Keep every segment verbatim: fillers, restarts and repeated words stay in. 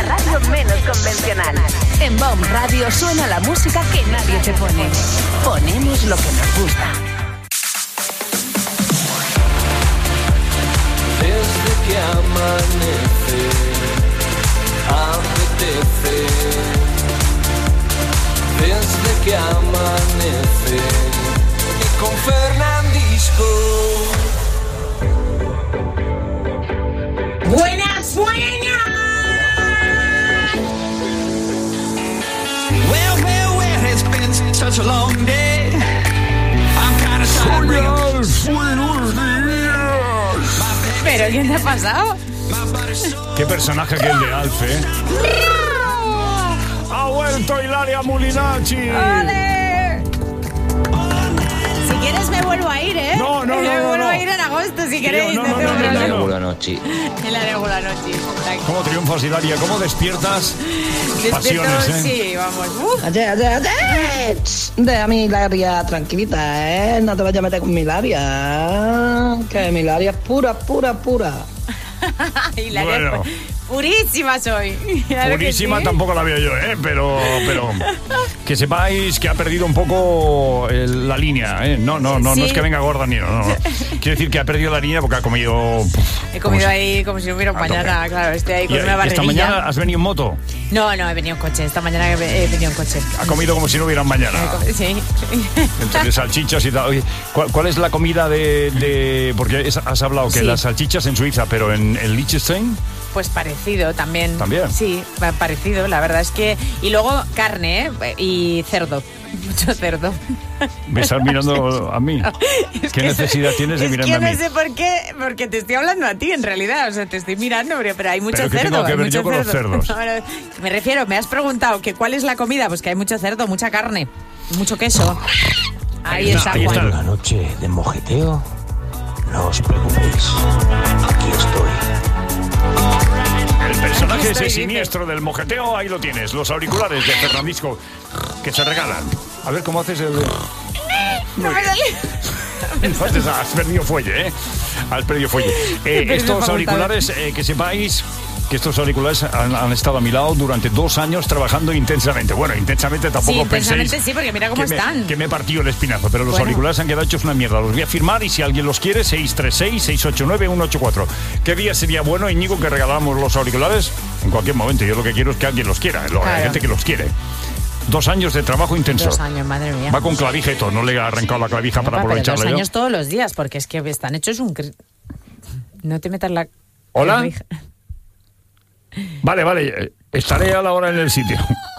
radio menos convencional. En B O M Radio suena la música que nadie te pone. Ponemos lo que nos gusta. Desde que amanece, apetece. Desde que amanece, y con Fernandisco. ¡Buenas, buenas! Well, well, well, it's been such a long day. I'm kind of tired. ¡Buenos días! ¿Pero quién te ha pasado? Qué personaje que el de Alf, ¿eh? ¡Ha vuelto Ilaria Mulinacci! ¡Ole! Si quieres me vuelvo a ir, ¿eh? No, no, no, Me no, vuelvo no. a ir en agosto, si queréis. no, no, no, no, no, no. Buonanotte. Hilaria Buonanotte. ¿Cómo triunfas, Ilaria? ¿Cómo despiertas pasiones, eh? Sí, vamos. Uh. Oye, oye, oye. Deja a mi Hilaria tranquilita, ¿eh? No te vayas a meter con mi Hilaria. Que mi Hilaria es pura, pura, pura. Hilaria, Bueno. purísima soy. Claro que Purísima sí. tampoco la veo yo, ¿eh? Pero, pero que sepáis que ha perdido un poco el- la línea, ¿eh? No, no, no, Sí. no es que venga gorda ni no, no, no. Quiero decir que ha perdido la línea porque ha comido... He comido como si- ahí como si no hubiera un a tope. mañana, claro, estoy ahí ¿Y con una barriguilla. esta mañana has venido en moto? No, no, he venido en coche. Esta mañana he he venido en coche. Ha comido como si no hubiera un mañana. Sí. Entre salchichas y tal. Oye, ¿cuál, cuál es la comida de...? de- porque es- has hablado que Sí. las salchichas en Suiza, pero en, en Liechtenstein... Pues parecido también. ¿También? Sí, pa- parecido, la verdad es que... Y luego carne, ¿eh? Y cerdo. Mucho cerdo. Me estás mirando a mí. Es ¿Qué que necesidad eso- tienes de es mirarme que a mí? no sé por qué, porque te estoy hablando a ti en realidad. O sea, te estoy mirando, pero, pero hay mucho ¿Pero qué cerdo. tengo que hay ver mucho yo con los cerdo. cerdos? No, no, me refiero, me has preguntado que cuál es la comida, pues que hay mucho cerdo, mucha carne, mucho queso. Ahí, Ahí está, está, ahí Juan. está. Una noche de mojeteo. No os preocupéis. Aquí estoy. El personaje Aquí ese estoy, siniestro del mojeteo, ahí lo tienes. Los auriculares de Fernandisco que se regalan. A ver cómo haces el... No me sale. Entonces has perdido fuelle, ¿eh? Has perdido fuelle. Eh, perdido estos facultades. auriculares, eh, que sepáis que estos auriculares han, han estado a mi lado durante dos años trabajando intensamente. Bueno, intensamente Sí, tampoco intensamente penséis sí, porque mira cómo que me, están. que me he partido el espinazo, pero los Bueno. auriculares han quedado hechos una mierda. Los voy a firmar y si alguien los quiere, seis tres seis, seis ocho nueve, uno ocho cuatro. ¿Qué día sería bueno, Íñigo, que regaláramos los auriculares? En cualquier momento. Yo lo que quiero es que alguien los quiera. Lo- Hay Claro. gente que los quiere. Dos años de trabajo intenso. Dos años, madre mía. Va con clavija y todo. No le ha arrancado la clavija para Pero dos aprovecharla yo. años todos los días, porque es que están hechos un... cri- No te metas la... ¿Hola? Vale, vale, eh, estaré a la hora en el sitio.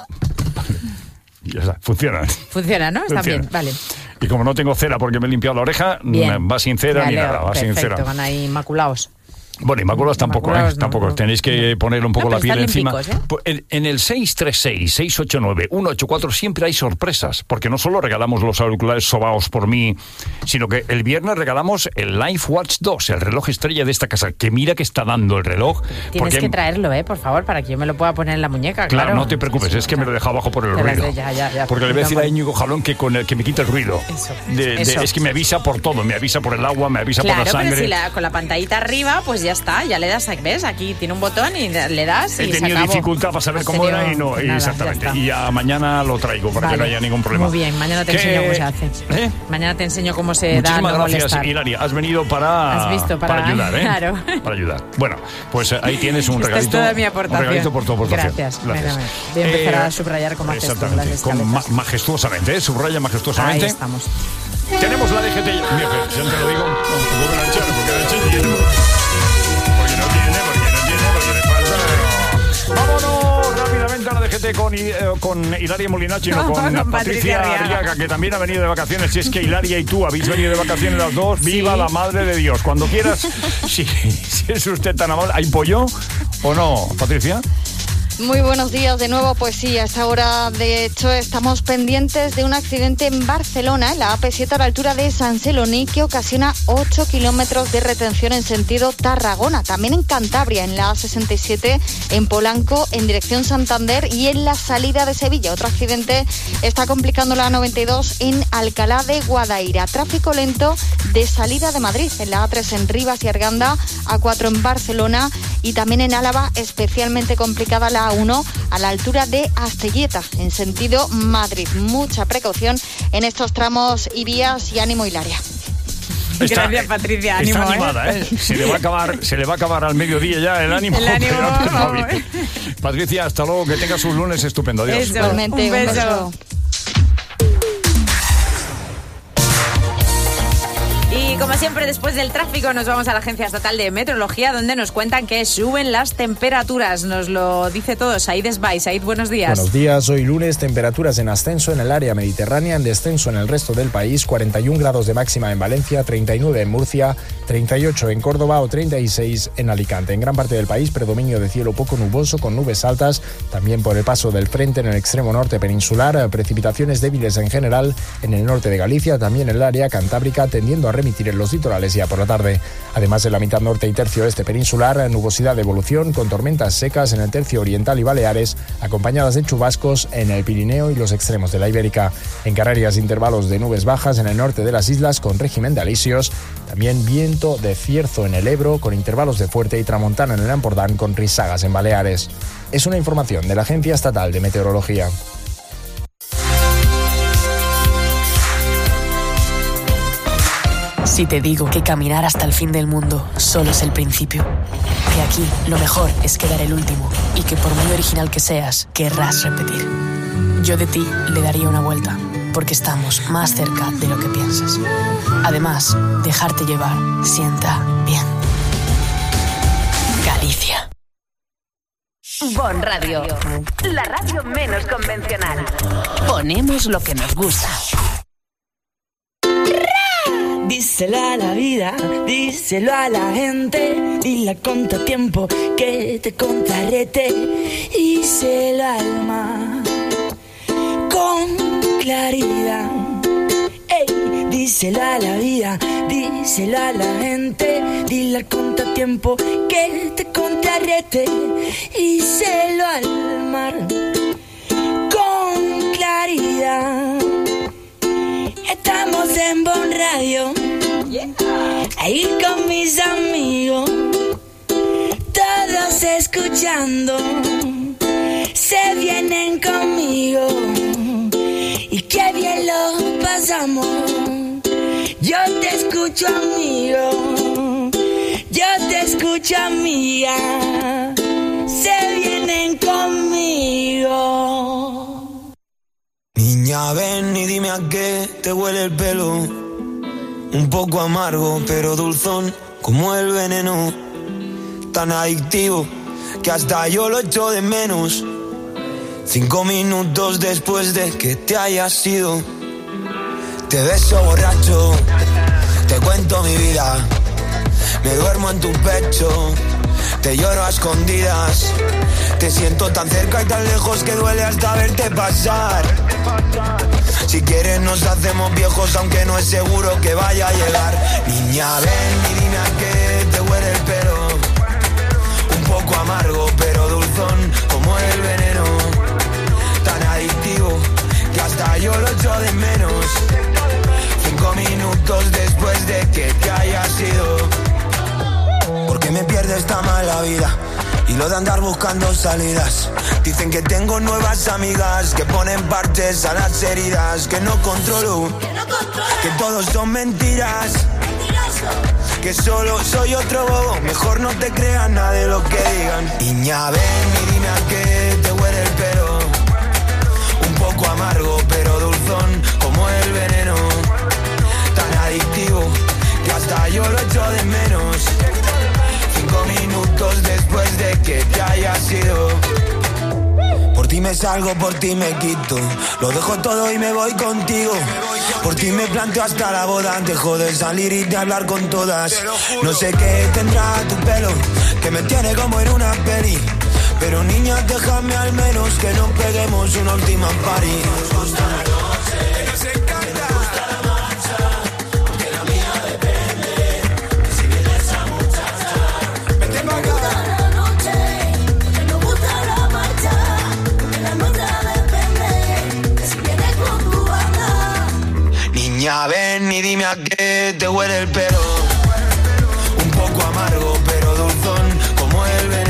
Ya está, funciona. Funciona, ¿no? Está Funciona. bien, vale. Y como no tengo cera porque me he limpiado la oreja, Bien. va sin cera Me ni alegro. nada, va sin Perfecto, cera. van ahí inmaculados. Bueno, inmaculados tampoco, Inmaculados ¿eh? no, Tampoco. no. Tenéis que ponerle un poco No, la pero piel están encima. limpicos, ¿eh? Pues En, en el seis tres seis, seis ocho nueve, uno ocho cuatro siempre hay sorpresas, porque no solo regalamos los auriculares sobaos por mí, sino que el viernes regalamos el Life Watch dos, el reloj estrella de esta casa, que mira que está dando el reloj. Tienes porque- que traerlo, ¿eh? Por favor, para que yo me lo pueda poner en la muñeca, Claro, claro. no te preocupes, es que me lo he dejado abajo por el Te las ruido. de- ya, ya, ya. Porque le voy a decir No, a Íñigo Jalón que, con el, que me quite el ruido. Eso, De- de- eso. Es que me avisa por todo, me avisa por el agua, me avisa Claro, por la sangre. pero si la, con la pantallita arriba, pues ya está, ya le das, ¿ves? Aquí tiene un botón y le das y He se tenido acabó. dificultad para saber ¿En cómo serio? era y no, Pues y nada, exactamente. ya está. Y ya mañana lo traigo para que Vale. no haya ningún problema. Muy bien, mañana te ¿Qué? enseño cómo se hace. ¿Eh? Mañana te enseño cómo se da Muchísimas no gracias, molestar. Hilaria. Has venido para, Has visto, para- ayudar, ¿eh? claro. Para ayudar. Bueno, pues eh, ahí tienes un Esta regalito. es toda mi aportación. Un regalito por tu aportación. Gracias. Venga, venga. Voy a empezar a subrayar cómo haces tú exactamente, las con ma- escaletas. majestuosamente, ¿eh? Subraya majestuosamente. Ahí estamos. Tenemos la D G T. Mira, ya te lo digo, un poco la echar, porque la eché lleno. Porque no tiene, porque no tiene, porque le falta. Pero... Vámonos rápidamente a la D G T con, eh, con Hilaria Molinacci, no, con, Con Patricia Patricia Arriaga. Arriaga, que también ha venido de vacaciones. Si es que Hilaria y tú habéis venido de vacaciones las dos, viva Sí. la madre de Dios. Cuando quieras, si, si es usted tan amable. ¿Hay pollo o no, Patricia? Muy buenos días de nuevo, pues sí, a esta hora de hecho estamos pendientes de un accidente en Barcelona, en la A P siete a la altura de San Celoni, que ocasiona ocho kilómetros de retención en sentido Tarragona. También en Cantabria, en la A sesenta y siete, en Polanco, en dirección Santander y en la salida de Sevilla. Otro accidente está complicando la A noventa y dos en Alcalá de Guadaira. Tráfico lento de salida de Madrid, en la A tres en Rivas y Arganda, A cuatro en Barcelona y también en Álava especialmente complicada la A uno a la altura de Astelleta, en sentido Madrid. Mucha precaución en estos tramos y vías y ánimo, Hilaria. Está, Gracias, Patricia. Ánimo, está animada, ¿eh? ¿eh? Se le va a acabar, se le va a acabar al mediodía ya el ánimo. El ánimo. Pero, no, Patricia, hasta luego, que tengas un lunes estupendo. Adiós. Eso, un beso. Un beso. Y como siempre, después del tráfico nos vamos a la Agencia Estatal de Meteorología, donde nos cuentan que suben las temperaturas. Nos lo dice todo Said Esbay. Said, buenos días. Buenos días. Hoy lunes, temperaturas en ascenso en el área mediterránea, en descenso en el resto del país. cuarenta y un grados de máxima en Valencia, treinta y nueve en Murcia, treinta y ocho en Córdoba o treinta y seis en Alicante. En gran parte del país, predominio de cielo poco nuboso con nubes altas. También por el paso del frente en el extremo norte peninsular. Precipitaciones débiles en general en el norte de Galicia, también en el área cantábrica, tendiendo a remitir en los litorales ya por la tarde. Además, en la mitad norte y tercio oeste peninsular, nubosidad de evolución con tormentas secas en el tercio oriental y Baleares, acompañadas de chubascos en el Pirineo y los extremos de la Ibérica. En Canarias, intervalos de nubes bajas en el norte de las islas con régimen de alisios. También viento de cierzo en el Ebro con intervalos de fuerte y tramontana en el Ampurdán con risagas en Baleares. Es una información de la Agencia Estatal de Meteorología. Si te digo que caminar hasta el fin del mundo solo es el principio, que aquí lo mejor es quedar el último y que por muy original que seas, querrás repetir. Yo de ti le daría una vuelta, porque estamos más cerca de lo que piensas. Además, dejarte llevar sienta bien. Galicia. Bon Radio, la radio menos convencional. Ponemos lo que nos gusta. Díselo a la vida, díselo a la gente, dile a contratiempo que te contrarrete, díselo al mar con claridad. Ey, díselo a la vida, díselo a la gente, dile al contratiempo que te contrarrete, díselo al mar con claridad. Estamos en Bon Radio, ahí con mis amigos, todos escuchando, se vienen conmigo, y qué bien lo pasamos. Yo te escucho, amigo, yo te escucho, amiga, se vienen conmigo. Niña, ven y dime a qué te huele el pelo. Un poco amargo, pero dulzón como el veneno. Tan adictivo que hasta yo lo echo de menos. Cinco minutos después de que te hayas ido, te beso borracho, te cuento mi vida. Me duermo en tu pecho, te lloro a escondidas. Te siento tan cerca y tan lejos que duele hasta verte pasar. Si quieres nos hacemos viejos, aunque no es seguro que vaya a llegar. Niña, ven y dime a qué te huele el pelo. Un poco amargo, pero dulzón como el veneno. Tan adictivo que hasta yo lo echo de menos. Cinco minutos después de que te hayas ido. ¿Por qué me pierdes tan mala vida? Y lo de andar buscando salidas. Dicen que tengo nuevas amigas que ponen parches a las heridas. Que no controlo, que, no controlo. Que todos son mentiras. Mentiroso. Que solo soy otro bobo. Mejor no te creas nada de lo que digan. Niña, ven y dime a qué te huele el pelo. Un poco amargo pero dulzón como el veneno. Tan adictivo que hasta yo lo echo de menos. Cinco minutos después de que te hayas ido. Por ti me salgo, por ti me quito. Lo dejo todo y me voy contigo. Por ti me planteo hasta la boda. Dejo de salir y de hablar con todas. No sé qué tendrá tu pelo, que me tiene como en una peli. Pero niña, déjame al menos que nos peguemos una última party. Niña, ven y dime a qué te huele el pelo. Un poco amargo pero dulzón como el veneno.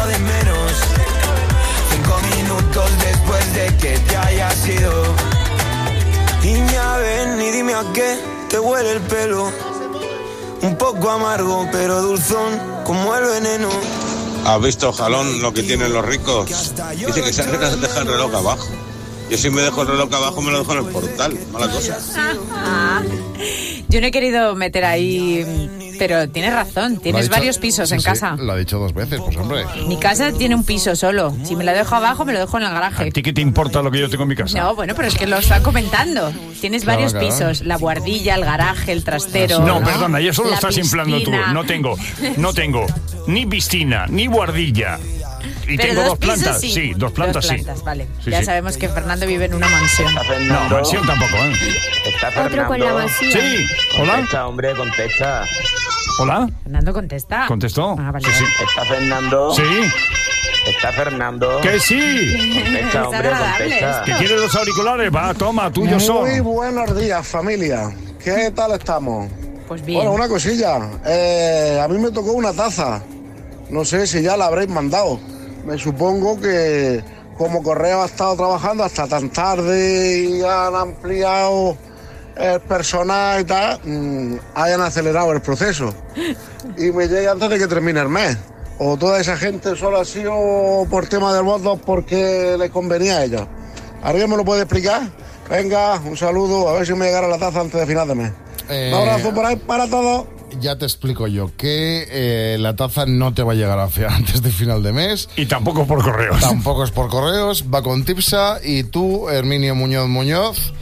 echo de menos. Cinco minutos después de que te hayas ido. Niña, ven y dime a qué te huele el pelo. Un poco amargo, pero dulzón como el veneno. ¿Has visto, Jalón, lo que tienen los ricos? Dice que se deja el reloj abajo. Yo si me dejo el reloj abajo me lo dejo en el portal. Mala cosa. Ah, yo no he querido meter ahí... Pero tienes razón, tienes dicho, varios pisos sí, en sí, casa. Lo ha dicho dos veces, pues hombre. Mi casa tiene un piso solo. Si me lo dejo abajo, me lo dejo en el garaje. ¿A ti qué te importa lo que yo tengo en mi casa? No, bueno, pero es que lo está comentando. Tienes Claro, varios claro. pisos. La guardilla, el garaje, el trastero. No, perdona, y eso lo la estás inflando tú. piscina. No tengo, no tengo ni piscina, ni guardilla. Y Pero tengo dos dos plantas. pisos, sí. dos plantas, Dos sí. plantas, vale. Sí, ya sí. sabemos que Fernando vive en una mansión. No, mansión tampoco, ¿eh? Está Otro Fernando. con la mansión. Sí, hola. Contesta, hombre, contesta. Hola. Fernando contesta. ¿Contestó? Ah, vale. Sí, sí. Está Fernando. Sí. Está Fernando. Que sí. Contesta, hombre, contesta. ¿Que quieres los auriculares? Va, toma, tuyo son. Muy buenos días, familia. ¿Qué tal estamos? Pues bien. Bueno, una cosilla. Eh, a mí me tocó una taza. No sé si ya la habréis mandado. Me supongo que como Correo ha estado trabajando hasta tan tarde y han ampliado el personal y tal, mmm, hayan acelerado el proceso. Y me llegue antes de que termine el mes. O toda esa gente solo ha sido por tema del voto porque les convenía a ellos. ¿Alguien me lo puede explicar? Venga, un saludo, a ver si me llegara la taza antes de final de mes. Eh, Un abrazo por ahí para todos. Ya te explico yo que eh, la taza no te va a llegar a fi- antes de final de mes. Y tampoco por correos. Tampoco es por correos, va con Tipsa y tú, Herminio Muñoz Muñoz,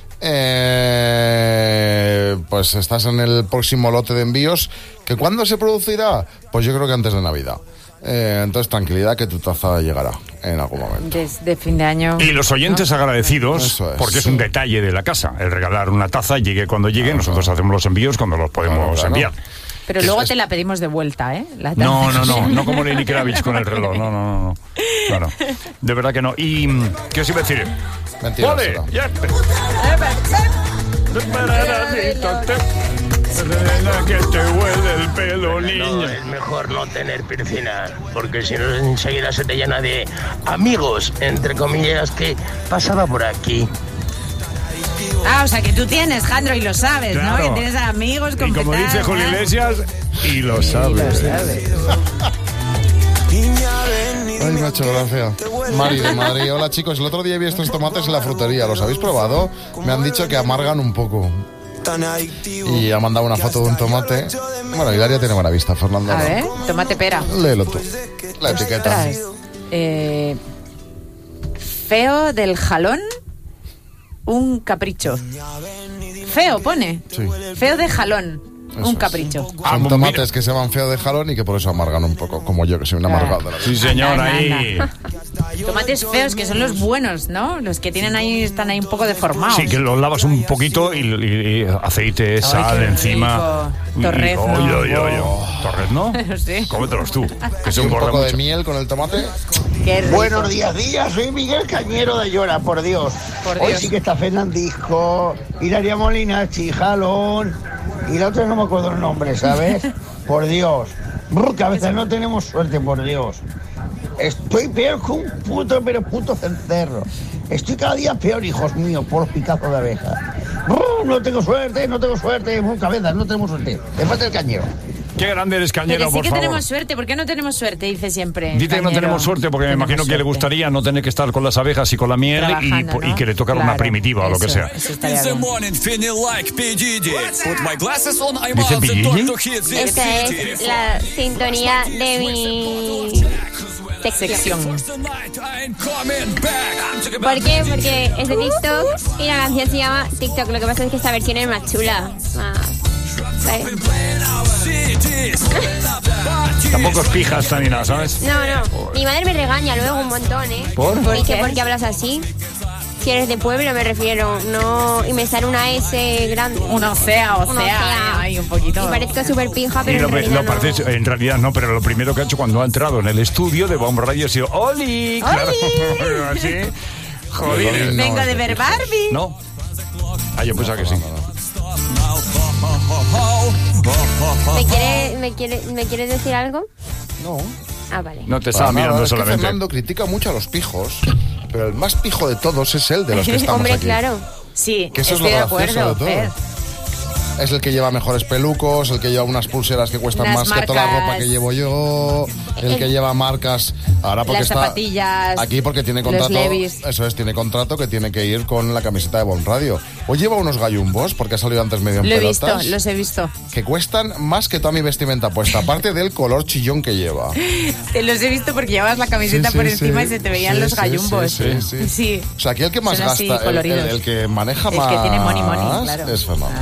eh, pues estás en el próximo lote de envíos. ¿Que cuándo se producirá? Pues yo creo que antes de Navidad. Eh, entonces tranquilidad que tu taza llegará en algún momento. Desde fin de año. Y los oyentes ¿no? agradecidos, Eso es. porque es un detalle de la casa, el regalar una taza, llegue cuando llegue, nosotros hacemos los envíos cuando los podemos Claro, claro. enviar. Pero luego te la pedimos de vuelta, ¿eh? La taza. No, no, no, no como Lenny Kravitz con el reloj, no, no, no, no, no, no. De verdad que no. ¿Y mm, qué os iba a decir? Mentira, Vale, será. ya. Que te huele el pelo, No, niña. es mejor no tener piscina, porque si no enseguida se te llena de amigos, entre comillas, que pasaba por aquí. Ah, o sea que tú tienes, Jandro, y lo sabes, Claro. ¿no? Que tienes amigos con Y como petadas, dice Julio ¿no? Iglesias, y lo sabe. Ay, me ha hecho gracia. Mari de Madrid. Hola chicos, el otro día vi estos tomates en la frutería. ¿Los habéis probado? Me han dicho que amargan un poco. Y ha mandado una foto de un tomate. Bueno, Hilaria tiene buena vista, Fernando. A no. ver, tomate pera. Léelo tú. La etiqueta. Ostras. Eh, feo del jalón, un capricho. Feo pone. Sí. Feo de jalón, Eso un es. capricho. Ah, Son tomates que se llaman feo de jalón y que por eso amargan un poco, como yo, que soy un amargado de la vida. Sí, señor, Anda, ahí. anda. Tomates feos, que son los buenos, ¿no? Los que tienen ahí, están ahí un poco deformados. Sí, que los lavas un poquito y, y- y aceite, sal qué encima. rico. Torrezno. Y- oye, oye, oye. Torrezno. Sí. Cómetelos tú, que Y se un engorda poco de mucho. miel con el tomate. Qué rico. Buenos días, días, soy Miguel Cañero de Llora, por Dios. Por Hoy Dios. sí que está Fernandisco, Hilaria Molina, Chijalón, y la otra no me acuerdo el nombre, ¿sabes? Por Dios. Brr, que a veces no tenemos suerte, por Dios. Estoy peor que un puto, pero puto cencerro. Estoy cada día peor, hijos míos, por los picazos de abeja. Brr, no tengo suerte, no tengo suerte, brr, cabezas, no tenemos suerte. Le falta el cañero. Qué grande eres, Cañero, Pero sí por que favor. tenemos suerte. ¿Por qué no tenemos suerte? Dice siempre. Dice que no Cañero. tenemos suerte porque me Tenemos imagino que le suerte. gustaría no tener que estar con las abejas y con la miel y, Trabajando, po- y ¿no? que le tocara una Claro, primitiva o lo que eso, sea. eso estaría bien. Dice P. Diddy. Esta es la sintonía de mi sección. ¿Por qué? Porque es de TikTok y la canción se llama TikTok. Lo que pasa es que esta versión es más chula. Más... ¿sabes? Tampoco es pijas ni nada, ¿sabes? No, no. Mi madre me regaña luego un montón, ¿eh? ¿Por? ¿Por Dice, qué? ¿por qué hablas así? Si eres de pueblo, me refiero. No, y me sale una S grande. Una ocea, Una ocea. Ay, un poquito. Y parezco súper pija, Y pero lo, en realidad lo no. parece- en realidad no, pero lo primero que ha hecho cuando ha entrado en el estudio de Bomb Radio ha sido ¡Oli! Claro, así. Joder. Vengo de ver Barbie. ¿No? Ah, yo pensaba que sí. ¿Me quieres me quiere, me quieres decir algo? No. Ah, vale. No te estaba Para nada, mirando es que solamente. Fernando critica mucho a los pijos, pero el más pijo de todos es él, de los que estamos Hombre, aquí. claro. Sí, Que eso estoy es de lo gracioso acuerdo. de todo. Fer. Es el que lleva mejores pelucos, el que lleva unas pulseras que cuestan Unas más que toda la marcas. ropa que llevo yo, el que lleva marcas. Ahora porque Las está zapatillas, aquí porque tiene los contrato. Levi's. Eso es, tiene contrato que tiene que ir con la camiseta de Bon Radio. Hoy lleva unos gallumbos porque ha salido antes medio en Lo he pelotas. visto, los he visto. Que cuestan más que toda mi vestimenta puesta, aparte del color chillón que lleva. Te los he visto porque llevabas la camiseta Sí, sí, por encima sí. y se te veían Sí, los sí, gallumbos. sí, sí, sí. Sí. O sea, aquí el que más Son así gasta, el, el- coloridos. el que maneja El más, que tiene money, money, claro. es Fernando.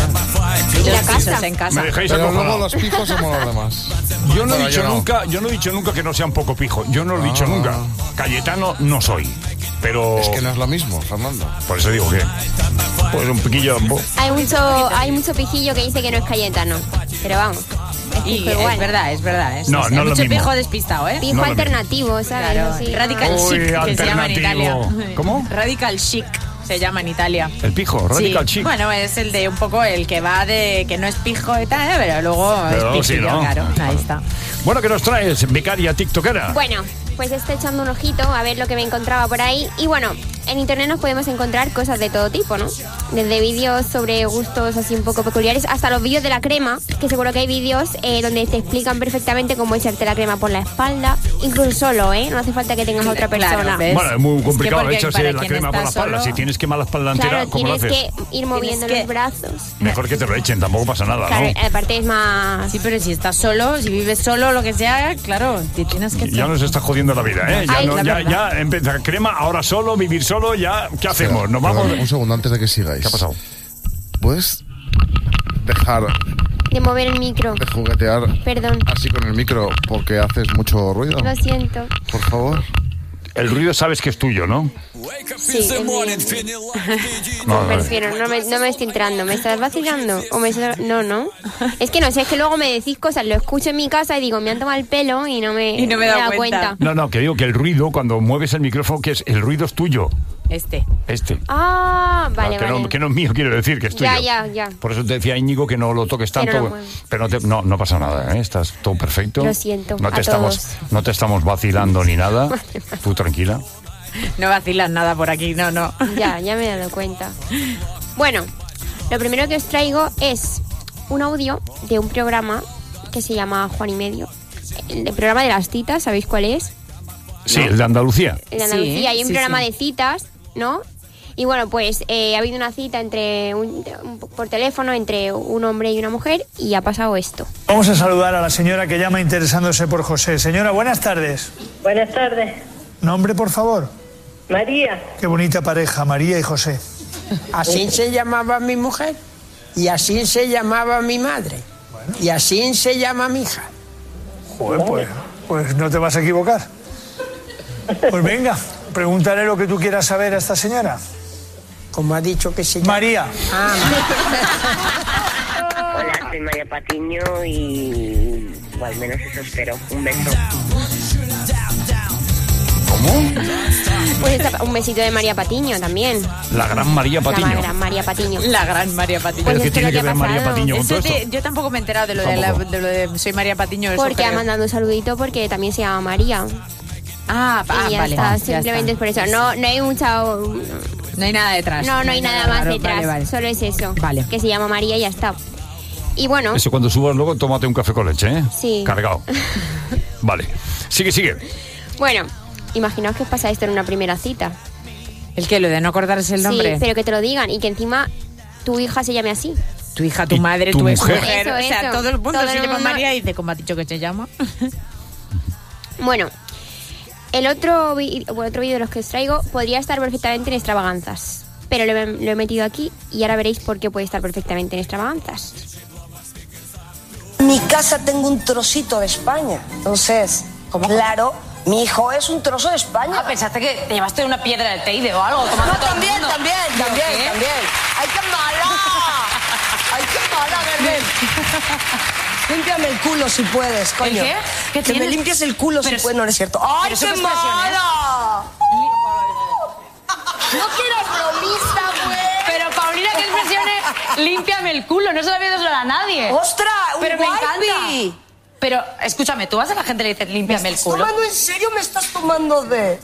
Y la casa. En casa. Me dejáis Pero acojonado. luego los pijos somos los demás. Yo no he Bueno, dicho yo no. nunca, yo no he dicho nunca que no sea un poco pijo. Yo no lo he dicho Ah. nunca. Cayetano no soy. Pero. Es que no es lo mismo, Fernando. Por eso digo que. Pues un piquillo. Hay mucho, hay mucho pijillo que dice que no es Cayetano. Pero vamos. Es Y pijo es igual. verdad, es verdad. Es, No, es- no hay lo mucho mismo. pijo despistado, ¿eh? Pijo No lo alternativo, ¿sabes? Claro. Así. Radical Uy, chic, que se llama en Italia. alternativo. ¿Cómo? Radical chic se llama en Italia. El pijo, radical Sí. chic. Bueno, es el de un poco el que va de que no es pijo y tal, pero luego Pero es sí, pijillo, ¿no? claro. Ahí está. Bueno, ¿qué nos traes, becaria tiktokera? Bueno, pues estoy echando un ojito a ver lo que me encontraba por ahí. Y bueno, en internet nos podemos encontrar cosas de todo tipo, ¿no? Desde vídeos sobre gustos así un poco peculiares hasta los vídeos de la crema, que seguro que hay vídeos eh, donde te explican perfectamente cómo echarte la crema por la espalda, incluso solo, ¿eh? No hace falta que tengas a otra Claro, persona. ¿ves? Bueno, es muy complicado porque echarse para la quien crema por la está espalda. solo- Si tienes quemada la espalda entera, Claro, ¿cómo lo tienes haces? que ir moviendo Tienes los que- brazos. Mejor que te lo echen, tampoco pasa nada, Claro, ¿no? aparte es más... Sí, pero si estás solo, si vives solo, lo que sea, claro, te tienes que... Ya nos está jodiendo la vida, ¿eh? Ya, Ay, no- la ya, verdad. ya empieza crema, ahora solo, vivir solo, ya, ¿qué hacemos? Nos vamos. Perdón, un segundo antes de que sigáis. ¿Qué ha pasado? ¿Puedes dejar de mover el micro. de juguetear Perdón, así con el micro porque haces mucho ruido? lo siento. Por favor. El ruido sabes que es tuyo, ¿no? Sí, es mío. No, no, Prefiero, no me, no me estoy entrando. ¿Me estás vacilando? ¿O me estás- No, no. Es que no sé, es que luego me decís cosas, lo escucho en mi casa y digo, me han tomado el pelo y no me, Y no me he dado cuenta. no, no, que digo que el ruido, cuando mueves el micrófono, que es el ruido es tuyo. Este. Este. Ah, vale, Ah, que, vale. no, que no es mío, quiero decir, que es tuyo. Ya, ya, ya. Por eso te decía Íñigo que no lo toques Que no tanto. lo muevo. pero no, te- no, no pasa nada, ¿eh? Estás todo perfecto. Lo siento, No te, a estamos, todos. no te estamos vacilando ni nada. Tú tranquila. No vacilas nada por aquí, no, no. Ya, ya me he dado cuenta. Bueno, lo primero que os traigo es un audio de un programa que se llama Juan y Medio. El programa de las citas, ¿sabéis cuál es? Sí, el de Andalucía. En Andalucía Sí, hay un sí, programa sí. de citas, ¿no? Y bueno, pues eh, ha habido una cita entre un- un- por teléfono entre un hombre y una mujer y ha pasado esto. Vamos a saludar a la señora que llama interesándose por José. Señora, buenas tardes. Buenas tardes. Nombre, por favor. María. Qué bonita pareja, María y José. Así se llamaba mi mujer y así se llamaba mi madre y así se llama mi hija. Joder, pues, pues no te vas a equivocar. Pues venga, pregúntale lo que tú quieras saber a esta señora. Como ha dicho que se llama. María. Hola, soy María Patiño y... o al menos eso espero. Un beso. ¿Cómo? Pues esta- un besito de María Patiño también. La gran María Patiño. La gran María Patiño. La gran María Patiño. Pero Pues ¿qué esto tiene es lo que que ha ver María pasado. Patiño con Eso todo de- esto? yo tampoco me he enterado de lo de, la- Tampoco. de lo de soy María Patiño. eso, Porque ha pero- mandado un saludito porque también se llama María. Ah, ah, y ya vale. está, ya simplemente es está. por eso. No, no hay mucha... No hay nada detrás. No, no hay nada más raro. detrás. Vale, vale. Solo es eso. Vale. Que se llama María y ya está. Y bueno, Eso cuando subas luego, tómate un café con leche, ¿eh? Sí. Cargado. Vale. Sigue, sigue. bueno, imaginaos que os pasa esto en una primera cita. ¿El qué? ¿Lo de no acordarse el nombre? Sí, pero que te lo digan y que encima tu hija se llame así. Tu hija, tu Y madre, tu tu, ex mujer. mujer. Eso, O sea, eso. todo el mundo Todo se el llama mundo- María y dice, ¿cómo ha dicho que se llama? Bueno, el otro, vi- el otro vídeo de los que os traigo podría estar perfectamente en extravaganzas. Pero lo he, lo he metido aquí y ahora veréis por qué puede estar perfectamente en extravaganzas. En mi casa tengo un trocito de España. Entonces, claro, mi hijo es un trozo de España. Ah, pensaste que te llevaste una piedra del Teide o algo. como No, hace todo el también, mundo. también, ¿Pero también, qué? también. ¡Ay, qué mala! ¡Ay, qué mala, Belén! Límpiame el culo si puedes, coño. ¿El qué? ¿Qué que me tienes? limpies el culo Pero si es- puedes, no, no es cierto. ¡Ay, pero eso qué qué expresión es. mala! No quieras bromista, güey. Pero Paulina, ¿qué expresión es? Límpiame el culo, no se lo había dicho a nadie. ¡Ostras, un Pero me wipe! encanta. Pero, escúchame, tú vas a la gente y le dices, límpiame el culo. ¿En serio me estás tomando de...?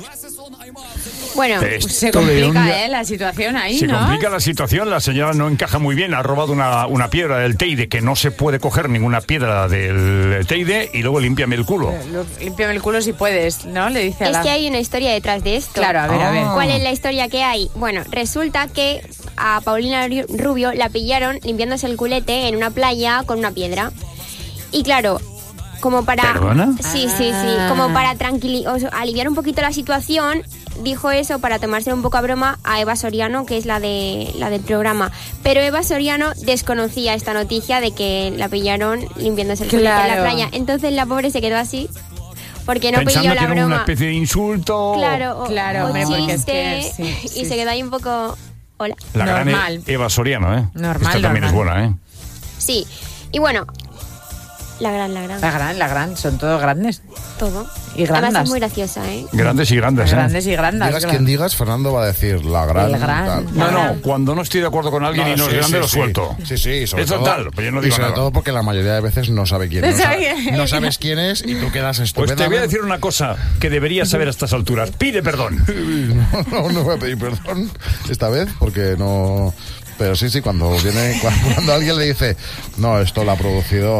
Bueno, Esto se de un complica día- ¿eh? la situación ahí, Se ¿no? complica la situación, la señora no encaja muy bien, ha robado una, una piedra del Teide, que no se puede coger ninguna piedra del Teide, y luego límpiame el culo. Lo- Límpiame el culo si puedes, ¿no? Le dice a Es la... que hay una historia detrás de esto. Claro, a ver, a ver. ¿Cuál es la historia que hay? Bueno, resulta que a Paulina Rubio la pillaron limpiándose el culete en una playa con una piedra. Y claro, como para... ¿Perdona? Sí, sí, sí. Como para tranquilizar, aliviar un poquito la situación, dijo eso para tomarse un poco a broma a Eva Soriano, que es la de la del programa. Pero Eva Soriano desconocía esta noticia de que la pillaron limpiándose el culete en Claro. la playa. Entonces la pobre se quedó así porque no Pensando pilló la que era broma. una especie de insulto. Claro, o, Claro, o hombre, porque es que chiste, sí, y sí, se quedó ahí un poco... Hola. La gran Normal. Eva Soriano, ¿eh? Normal, Esta también normal. es buena, ¿eh? Sí, y bueno, la gran, la gran, La gran, la gran, son todos grandes. todo. Y Además grandas. es muy graciosa, ¿eh? Grandes y grandes, ¿eh? Grandes y grandes. Digas quien digas, Fernando va a decir la gran. El gran. tal. No, no, cuando no estoy de acuerdo con alguien y no sí, es grande, sí, lo sí. suelto. Sí, sí, sobre Es todo. total, pero yo no y digo sobre nada. todo porque la mayoría de veces no sabe quién es. No No, sabe- sabe- no sabes quién es y tú quedas Pues estupendamente. te voy a decir una cosa que deberías saber a estas alturas. Pide perdón. No, no, no voy a pedir perdón esta vez porque no. Pero sí, sí, cuando viene, cuando, cuando alguien le dice, no, esto lo ha producido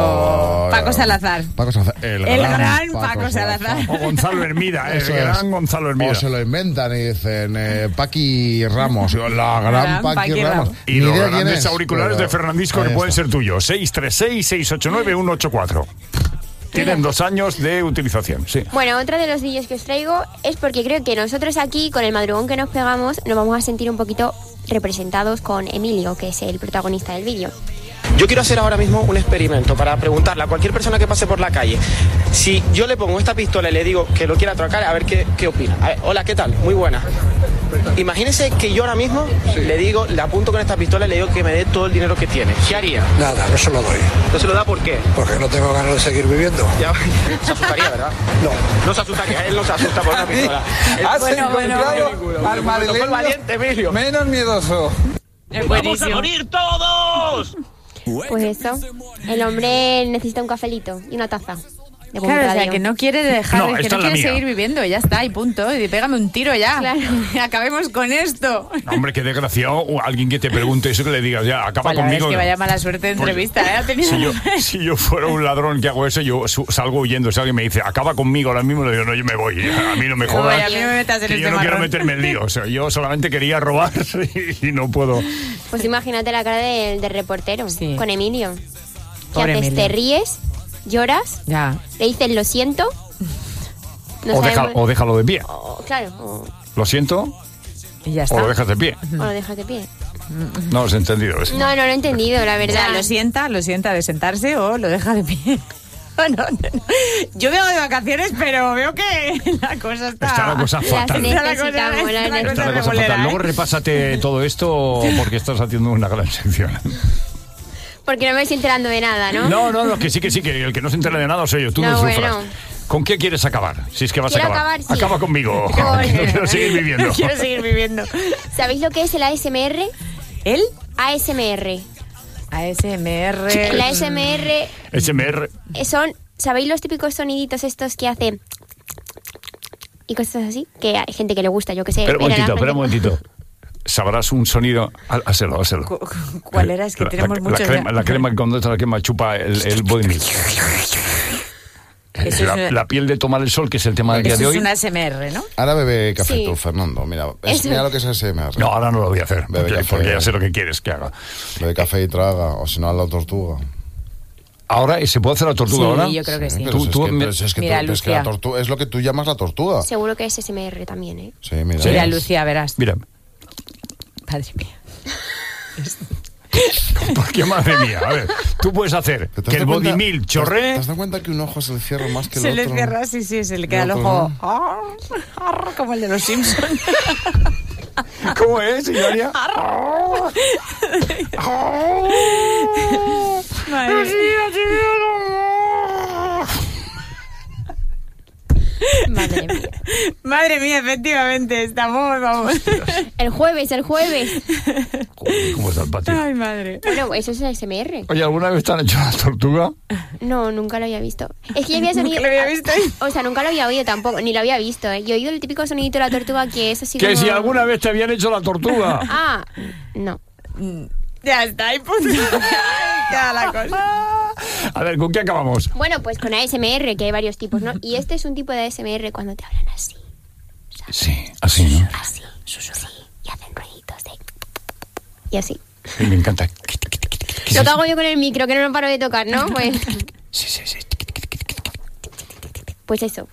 Oh, Paco Salazar. Paco Salazar, el, El gran Paco Salazar. O Gonzalo Hermida, el Eso gran es. Gonzalo Hermida. O se lo inventan y dicen eh, Paqui Ramos, o la gran Gran Paqui, Paqui Ramos. Ramos. Y Ni los idea quién grandes es, auriculares pero de Fernandisco ahí que pueden está. ser tuyos. seis tres seis, seis ocho nueve, uno ocho cuatro. Tienen dos años de utilización, sí. Bueno, otro de los vídeos que os traigo es porque creo que nosotros aquí, con el madrugón que nos pegamos, nos vamos a sentir un poquito representados con Emilio, que es el protagonista del vídeo. Yo quiero hacer ahora mismo un experimento para preguntarle a cualquier persona que pase por la calle, si yo le pongo esta pistola y le digo que lo quiera atracar, a ver qué, qué opina. A ver, hola, ¿qué tal? Muy buena. Imagínese que yo ahora mismo le digo, le apunto con esta pistola y le digo que me dé todo el dinero que tiene. ¿Qué haría? Nada, no se lo doy. ¿No se lo da por qué? Porque no tengo ganas de seguir viviendo. Ya, se asustaría, ¿verdad? No. No se asustaría, él no se asusta por una pistola. Él- Has Bueno, bueno, encontrado bueno. al Me tocó el madrileño valiente, Emilio. menos miedoso. Es buenísimo. todos! Pues eso, el hombre necesita un cafelito y una taza. De buen Claro, o sea, radio. que no quiere dejar, No, que esta no es la quiere mía. seguir viviendo, ya está, y punto. Y pégame un tiro ya. Claro. Acabemos con esto. Hombre, qué desgraciado. Alguien que te pregunte eso, que le digas, ya, acaba Pues la verdad conmigo. es que vaya mala suerte de entrevista, ¿eh? Ha tenido- Si yo, si yo fuera un ladrón que hago eso, yo su- salgo huyendo. Si alguien me dice, acaba conmigo ahora mismo, le digo, no, yo me voy. A mí no me No, jodas. vaya, a mí no me metas en que este yo no quiero marrón. meterme en lío. O sea, yo solamente quería robar y no puedo. Pues imagínate la cara del, del reportero con Emilio. ¿Qué Pobre haces? Emilio. ¿Te ríes? ¿Lloras? Ya. ¿Le dices lo siento? No o, deja- sabemos- o déjalo de pie. o- claro, o, Lo siento. Y ya O lo dejas de pie. o lo dejas de pie. No lo has entendido. eso. No, no lo he entendido, la O verdad. sea, lo sienta, lo sienta de sentarse o lo deja de pie. No, no, no. Yo vengo de vacaciones, pero veo que la cosa está... Está la cosa fatal. Está la cosa, necesitamos, las está la cosa Está la cosa regulera, fatal. Luego ¿eh? repásate todo esto porque estás haciendo una gran sección. Porque no me estoy enterando de nada, ¿no? No, no, no, que sí, que sí, que el que no se entera de nada soy yo. Tú no, No, sufras. bueno. ¿Con qué quieres acabar? Si es que vas Quiero a acabar. acabar, sí. Acaba conmigo. Joder. No quiero seguir viviendo. Quiero seguir viviendo. ¿Sabéis lo que es el A S M R? ¿El? A S M R. A S M R. El A S M R S M R. son, ¿sabéis los típicos soniditos estos que hacen y cosas así? Que hay gente que le gusta, yo que sé. Espera un ver a la momentito, espera un gente- momentito. Sabrás un sonido. Há- Háselo, háselo. ¿Cuál era? Es que La- tenemos la, muchos La crema, ya. la crema que cuando la crema chupa el, el body milk. Eso La, es- la piel de tomar el sol, que es el tema del día Eso de es hoy. una A S M R, ¿no? Ahora bebe café Sí. tú, Fernando. Mira, es- Eso. mira lo que es S M R. No, ahora no lo voy a hacer. Bebe Porque, café. porque ya sé lo que quieres que haga. Bebe café y traga, o si no, a la tortuga. Ahora, ¿se puede hacer la tortuga Sí, ahora? yo creo que sí. Pero Tú- si es tú que- me- pero si es que Mira, tú- es que la Lucía. tortuga es lo que tú llamas la tortuga. Seguro que es S M R también, ¿eh? Sí, mira. Sí. Mira, Lucía, verás. Mira, Padre mío. porque madre mía, a ver, tú puedes hacer ¿Te has que el dado body cuenta- milk ¿Te chorree. has dado cuenta que un ojo se le cierra más que el Se otro? le cierra, sí, sí, se le queda el otro ojo. no. Arr, arr, como el de los Simpsons. ¿Cómo es, Ilaria? Madre mía. Madre mía, efectivamente, estamos, vamos. El jueves, el jueves. ¿Cómo está el patio? Ay, madre. Bueno, eso es A S M R. Oye, ¿alguna vez te han hecho la tortuga? No, nunca lo había visto. Es que ya había sonido... ¿Nunca lo había visto? O sea, nunca lo había oído tampoco, ni lo había visto, ¿eh? Yo he oído el típico sonidito de la tortuga que es así Que como... si alguna vez te habían hecho la tortuga. Ah, no. Ya está, y punto. Ya la cosa. A ver, ¿con qué acabamos? Bueno, pues con A S M R, que hay varios tipos, ¿no? Y este es un tipo de A S M R cuando te hablan así. ¿sabes? Sí, así, ¿no? Así, susurro. Y hacen ruiditos de... Y así. Sí, me encanta. Lo que hago yo con el micro, que no lo paro de tocar, ¿no? Pues... Sí, sí, sí. Pues eso.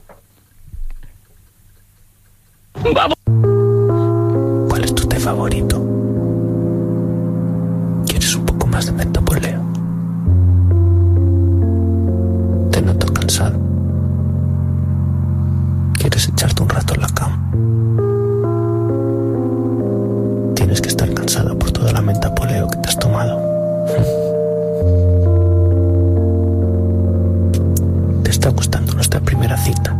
¡Vamos! ¿Cuál es tu té favorito? ¿Quieres un poco más de mentapoleo? Te noto cansado. ¿Quieres echarte un rato en la cama? Tienes que estar cansada por toda la mentapoleo que te has tomado. ¿Te está gustando nuestra primera cita?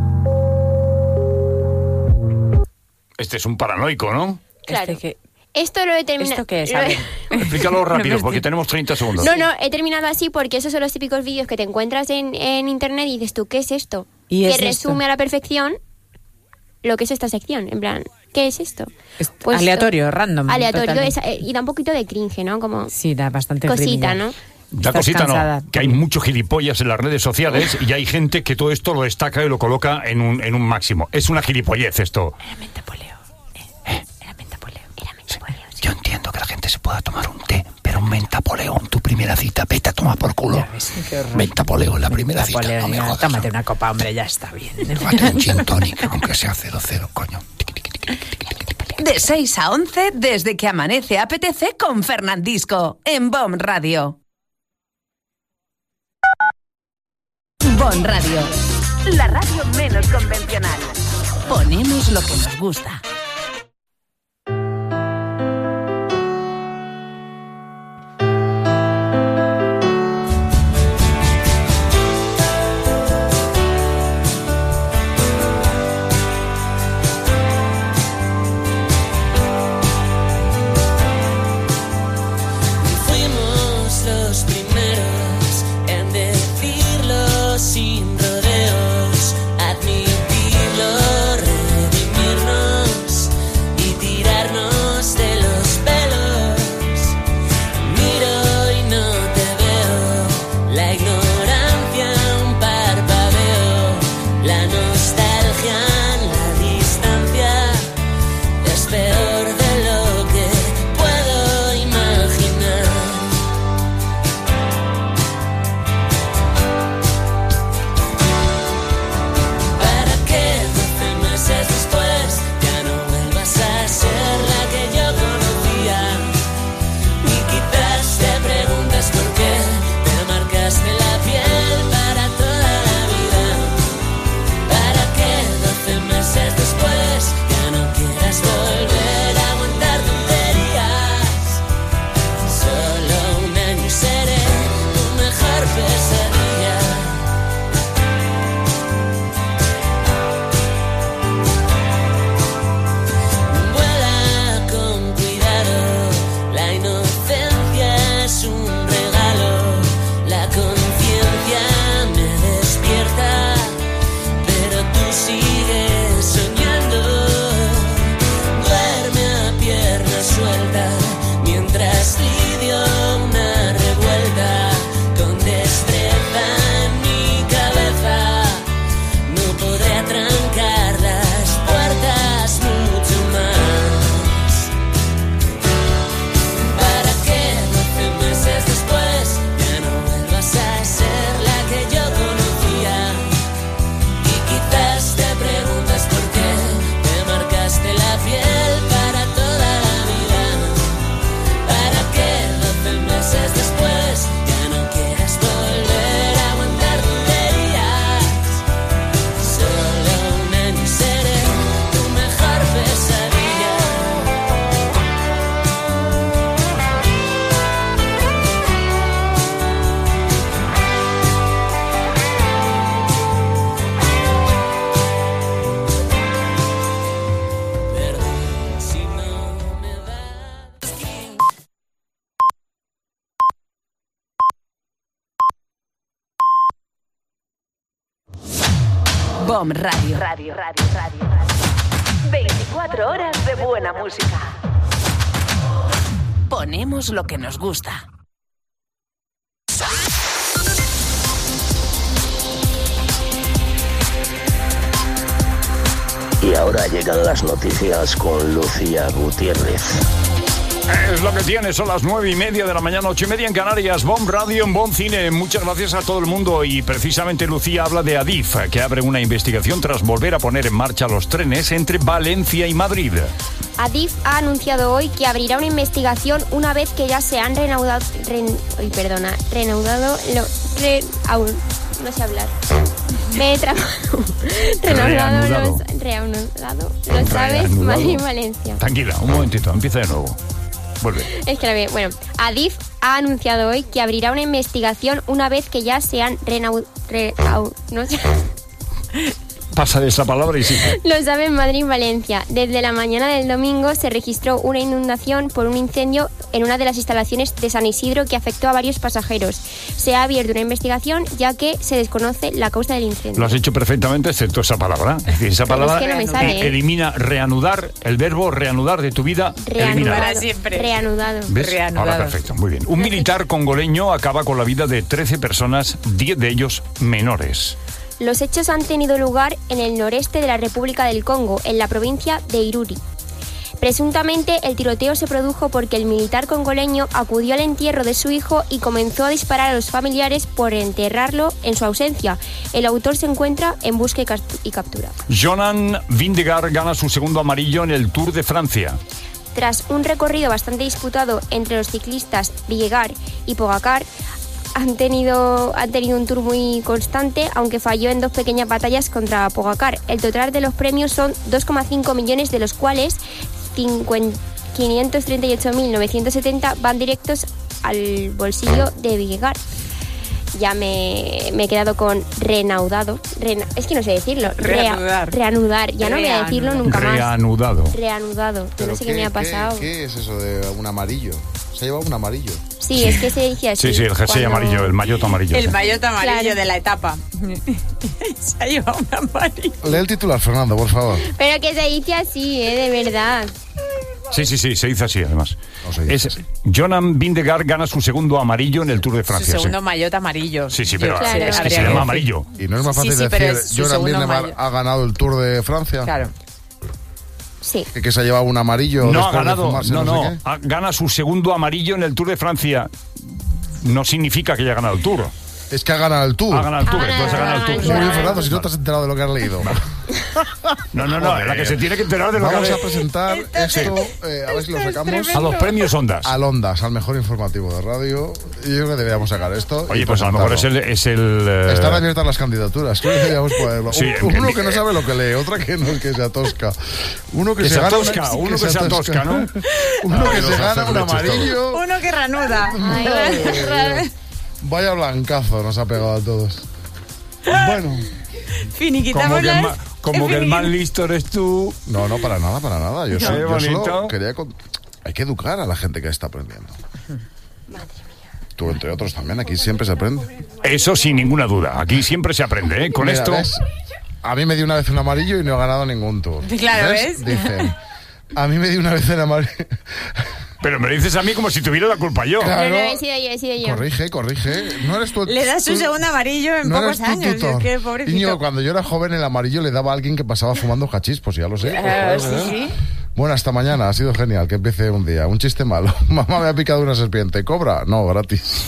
Este es un paranoico, ¿no? Claro. Este que... Esto lo he terminado... ¿Esto qué es? A ver. Explícalo rápido, porque tenemos treinta segundos. No, no, he terminado así porque esos son los típicos vídeos que te encuentras en, en internet y dices tú, ¿qué es esto? ¿Y que es resume esto? a la perfección lo que es esta sección. En plan, ¿qué es esto? Pues aleatorio, random. Aleatorio, es, eh, y da un poquito de cringe, ¿no? Como sí, da bastante cosita, cringe. ¿no? Da Estás cosita, cansada. no, que hay muchos gilipollas en las redes sociales y hay gente que todo esto lo destaca y lo coloca en un, en un máximo. Es una gilipollez esto. Era mentapoleo. ¿Eh? Era mentapoleo. Era mentapoleo. Sí. Yo entiendo que la gente se pueda tomar un té, pero un mentapoleo en tu primera cita, vete a tomar por culo. Mentapoleo en la primera cita, no me jodas. Tómate una copa, hombre, ya está bien. Tómate un gin tonic, aunque sea cero cero, coño. De seis a once, desde que amanece apetece con Fernandisco, en Bon Radio. Bon Radio, la radio menos convencional. Ponemos lo que nos gusta. Fuimos los primeros en decirlo sin rodeos, admitirlo, redimirnos. Bomb Radio. Radio, radio, radio. veinticuatro horas de buena música. Ponemos lo que nos gusta. Y ahora llegan las noticias con Lucía Gutiérrez. Es lo que tiene, son las nueve y media de la mañana, ocho y media en Canarias. Bomb Radio en Bomb Cine. Muchas gracias a todo el mundo. Y precisamente Lucía habla de Adif, que abre una investigación tras volver a poner en marcha los trenes entre Valencia y Madrid. Adif ha anunciado hoy que abrirá una investigación una vez que ya se han reanudado... Ren, uy, perdona, reanudado... Lo, re, aún, no sé hablar. Me he trabado. Reanudado los... Reanudado los sabes, Madrid y Valencia. Tranquila, un momentito, empieza de nuevo. Vuelve. Es que la veo. Bueno, Adif ha anunciado hoy que abrirá una investigación una vez que ya se han reanudado... Re, no sé... Pasa de esa palabra y sí. Lo sabe en Madrid y Valencia. Desde la mañana del domingo se registró una inundación por un incendio en una de las instalaciones de San Isidro que afectó a varios pasajeros. Se ha abierto una investigación ya que se desconoce la causa del incendio. Lo has hecho perfectamente, excepto esa palabra. Es decir, esa palabra es que no me sale, ¿eh? Elimina reanudar, el verbo reanudar de tu vida. Reanudado. Para siempre. Reanudado. ¿Ves? Reanudado. Ahora perfecto, muy bien. Un militar congoleño acaba con la vida de trece personas, diez de ellos menores. Los hechos han tenido lugar en el noreste de la República del Congo, en la provincia de Iruri. Presuntamente, el tiroteo se produjo porque el militar congoleño acudió al entierro de su hijo y comenzó a disparar a los familiares por enterrarlo en su ausencia. El autor se encuentra en busca y captura. Jonan Vingegaard gana su segundo amarillo en el Tour de Francia. Tras un recorrido bastante disputado entre los ciclistas Vingegaard y Pogacar, Han tenido, han tenido un tour muy constante, aunque falló en dos pequeñas batallas contra Pogacar. El total de los premios son dos coma cinco millones, de los cuales quinientos treinta y ocho mil novecientos setenta van directos al bolsillo de Vingegaard. Ya me, me he quedado con reanudado. Reana, es que no sé decirlo. Reanudar. Rea, reanudar. Ya no voy a decirlo nunca más. Reanudado. Reanudado. Yo no sé qué, qué me ha pasado. ¿qué, ¿Qué es eso de un amarillo? Se ha llevado un amarillo. Sí, es que se dice así. Sí, sí, el jersey cuando... amarillo, el maillot amarillo. El sí. maillot amarillo Claro. de la etapa. Se ha llevado un amarillo. Lee el titular, Fernando, por favor. Pero que se dice así, ¿eh? De verdad. Sí, sí, sí, se dice así, además. No se dice es, así. Jonan Vingegaard gana su segundo amarillo en el Tour de Francia. Su segundo sí. maillot amarillo. Sí, sí, pero Claro. es que se llama amarillo. Y no es más fácil Sí, sí, pero decir, es su Jonan segundo Vingegaard maillot. ha ganado el Tour de Francia. Claro. Sí. Que, que se ha llevado un amarillo. No ha después de ganado, fumarse no, no, no, sé qué. ha- gana su segundo amarillo en el Tour de Francia. No significa que haya ganado el Tour. Es que ha ganado el Tour. Ha ganado el Tour, entonces ha ganado el Tour. Muy bien, Fernando, si no te has enterado de lo que has leído. No, no, no, es la que se tiene que enterar de lo que Vamos ha a presentar esto, eh, a ver si lo sacamos. A los premios Ondas. Al Ondas, al mejor informativo de radio. Y yo creo que deberíamos sacar esto. Oye, y pues a lo mejor es el... Es el eh, Están abiertas las candidaturas. Creo que deberíamos ponerlo. Sí, Un- Uno en- que no sabe lo que lee, otra que no, que se atosca. Uno que, Que se se gana una- atosca, uno que se atosca, ¿no? Uno que Ah, se los gana un hace mucho amarillo. Uno que reanuda. Vaya blancazo nos ha pegado a todos. Bueno. Como Finiquitamos que, el las... ma- como que el más listo eres tú. No, no, para nada, para nada. Yo, Qué so- yo bonito. solo quería... con- Hay que educar a la gente que está aprendiendo. Tú, entre otros, también. Aquí siempre se aprende. Eso sin ninguna duda. Aquí siempre se aprende, ¿eh? Con Mira, esto... ¿ves? A mí me dio una vez un amarillo y no he ganado ningún tour. Claro, ¿ves? Dicen, a mí me dio una vez un amarillo... Pero me lo dices a mí como si tuviera la culpa yo. Claro. No, no, he sido yo, he sido yo. Corrige, corrige. No eres tú. Le das su tú- segundo amarillo en no pocos eres tu años. tutor. Es que, pobrecito. Íñigo, cuando yo era joven, el amarillo le daba a alguien que pasaba fumando hachís, pues ya lo sé. Pues, Eh, joder, sí, ¿eh? sí. Bueno, hasta mañana. Ha sido genial que empiece un día. Un chiste malo. Mamá me ha picado una serpiente. ¿Cobra? No, gratis.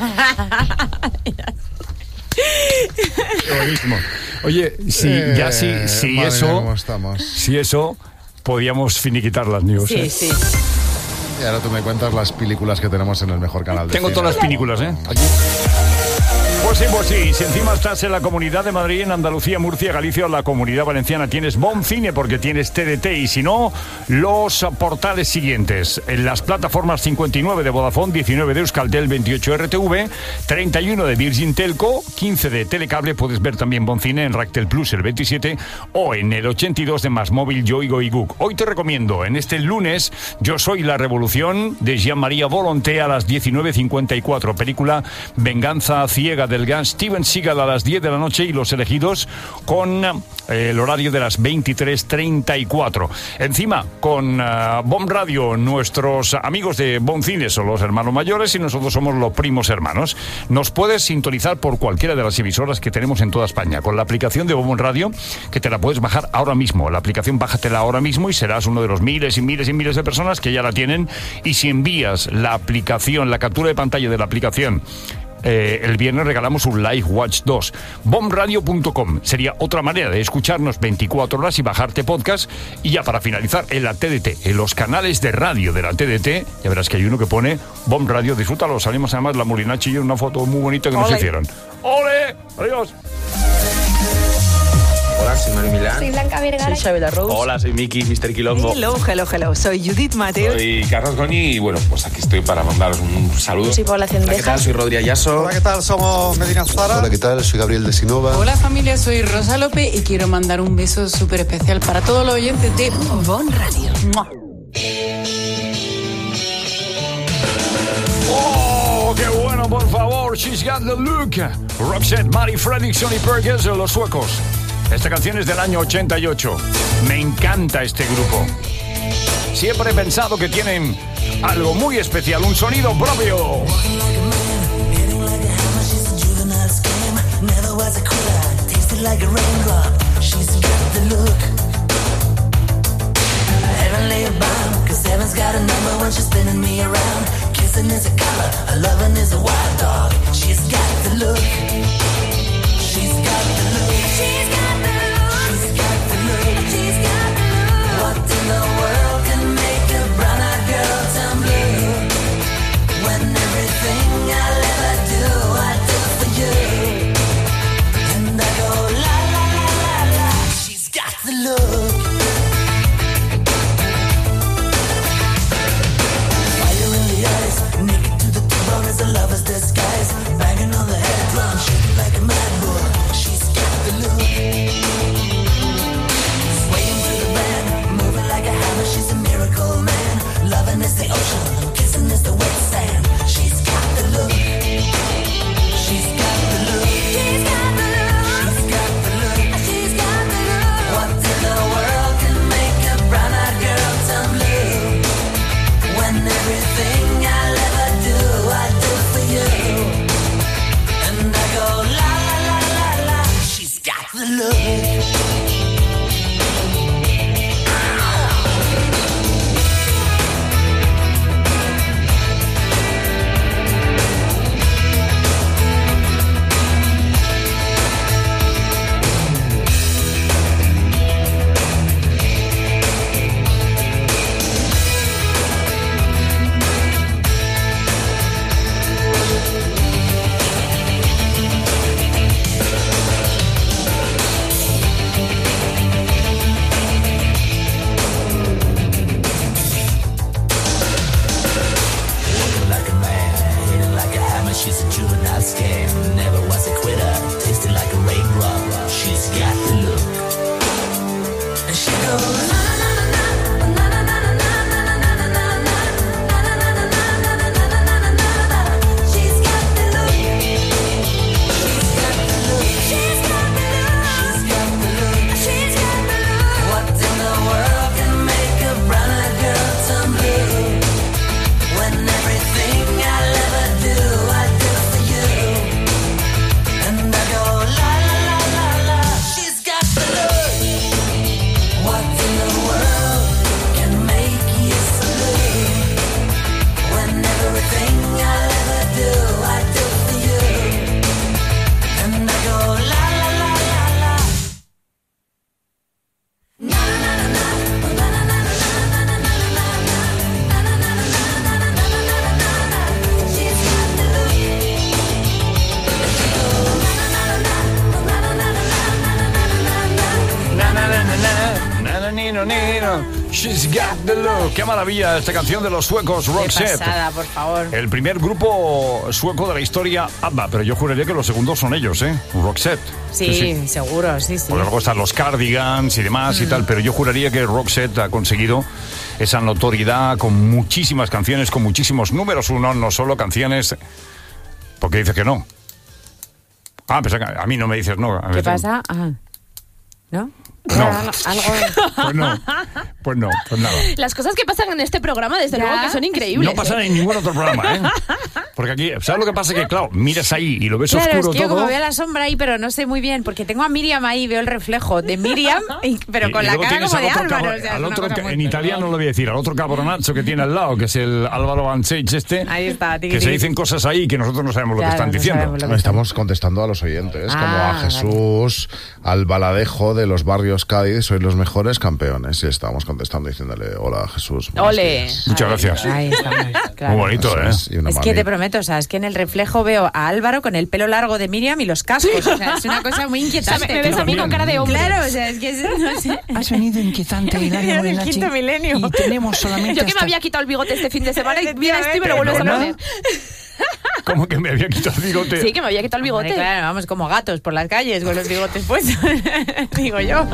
Buenísimo. Oye, si Eh, ya si, si madre mía, eso, cómo estamos. si eso, podíamos finiquitar las news. Sí, ¿eh? sí. Y ahora tú me cuentas las películas que tenemos en el mejor canal de Tengo cine. todas las películas, ¿eh? Aquí. Pues sí, pues sí. Si encima estás en la Comunidad de Madrid, en Andalucía, Murcia, Galicia o la Comunidad Valenciana, tienes Bon Cine porque tienes T D T. Y si no, los portales siguientes. En las plataformas cincuenta y nueve de Vodafone, diecinueve de Euskaltel, veintiocho R T V, treinta y uno de Virgin Telco, quince de Telecable. Puedes ver también Bon Cine en Ractel Plus el veintisiete o en el ochenta y dos de Más Móvil, Yoigo y Gug. Hoy te recomiendo, en este lunes, Yo soy la revolución de Jean-Marie Volonté a las diecinueve cincuenta y cuatro. Película Venganza ciega del belga, Steven Seagal a las diez de la noche y Los Elegidos con eh, el horario de las veintitrés treinta y cuatro. Encima, con uh, Bomb Radio, nuestros amigos de Bomb Cine son los hermanos mayores y nosotros somos los primos hermanos. Nos puedes sintonizar por cualquiera de las emisoras que tenemos en toda España, con la aplicación de Bomb Radio, que te la puedes bajar ahora mismo. La aplicación, bájatela ahora mismo y serás uno de los miles y miles y miles de personas que ya la tienen. Y si envías la aplicación, la captura de pantalla de la aplicación, Eh, el viernes regalamos un Live Watch dos. bomb radio punto com sería otra manera de escucharnos veinticuatro horas y bajarte podcast. Y ya para finalizar, en la T D T, en los canales de radio de la T D T, ya verás que hay uno que pone Bomb Radio, disfrútalo. Salimos además la Molinachi y yo en una foto muy bonita que nos ¡Ole! hicieron. ¡Ole! ¡Adiós! Hola, soy Mari Milán. Soy Blanca Vergara. Soy Xabela Rose. Hola, soy Miki, mister Quilombo. Hello, hello, hello. Soy Judith Mateo. Soy Carlos Goñi y bueno, pues aquí estoy para mandaros un saludo. Soy Paula Cendejas. Hola, ¿qué tal? Soy Rodri Ayaso. Hola, ¿qué tal? Somos Medina Zara. Hola, ¿qué tal? Soy Gabriel de Sinova. Hola familia, soy Rosa López y quiero mandar un beso súper especial para todos los oyentes de Bomb Radio. ¡Mua! ¡Oh, qué bueno, por favor! She's got the look. Roxette, Mari Fredriksson y Perkins, los suecos. Esta canción es del año ochenta y ocho. Me encanta este grupo. Siempre he pensado que tienen algo muy especial, un sonido propio. She's got the look. Qué maravilla esta canción de los suecos Roxette. Qué pasada, por favor. El primer grupo sueco de la historia, ABBA, pero yo juraría que los segundos son ellos, ¿eh? Roxette. Sí, sí, sí. Seguro, sí, sí. Porque luego están los Cardigans y demás mm. y tal, pero yo juraría que Roxette ha conseguido esa notoriedad con muchísimas canciones, con muchísimos números uno, no solo canciones. ¿Por qué dice que no? Ah, pues a, a mí no me dices no. A ¿Qué veces- pasa? Ah, ¿no? No. Algo... Pues no, pues no, pues nada. Las cosas que pasan en este programa, desde Ya. luego, que son increíbles. No pasa en ningún otro programa, ¿eh? Porque aquí, ¿sabes lo que pasa? Que, claro, miras ahí y lo ves Claro, es oscuro que yo todo. como veo la sombra ahí, pero no sé muy bien, porque tengo a Miriam ahí, veo el reflejo de Miriam, y- pero Y- con y la luego cara tienes como al de otro Álvaro. cabro- o sea, al es una otro cosa ca- muy- en italiano lo voy a decir, al otro cabronazo que tiene al lado, que es el Álvaro Bansage este, Ahí está, tiqui, que se tiqui. dicen cosas ahí que nosotros no sabemos lo Claro, que están no diciendo. sabemos lo que Estamos contestando a los oyentes, como Ah, a Jesús, al baladejo de los barrios Cádiz, sois los mejores campeones. Y estamos contestando diciéndole, hola Jesús. buenos Ole. días". Muchas gracias. Ahí estamos, claro. Muy bonito, Eso ¿eh? es, y una Es que mami. te prometo, o sea, es que en el reflejo veo a Álvaro con el pelo largo de Miriam y los cascos. O sea, es una cosa muy inquietante. O sea, me- me ves a mí con cara de hombre. Claro, o sea, es que es- no sé. Has venido inquietante, Hilario Del Molinacci, quinto milenio. y tenemos solamente Yo que me hasta- había quitado el bigote este fin de semana y mira esto y me lo vuelves a ¿Perdona? poner. Como que me había quitado el bigote. Sí, que me había quitado el bigote. Hombre, claro, vamos como gatos por las calles con los bigotes puestos. Digo yo.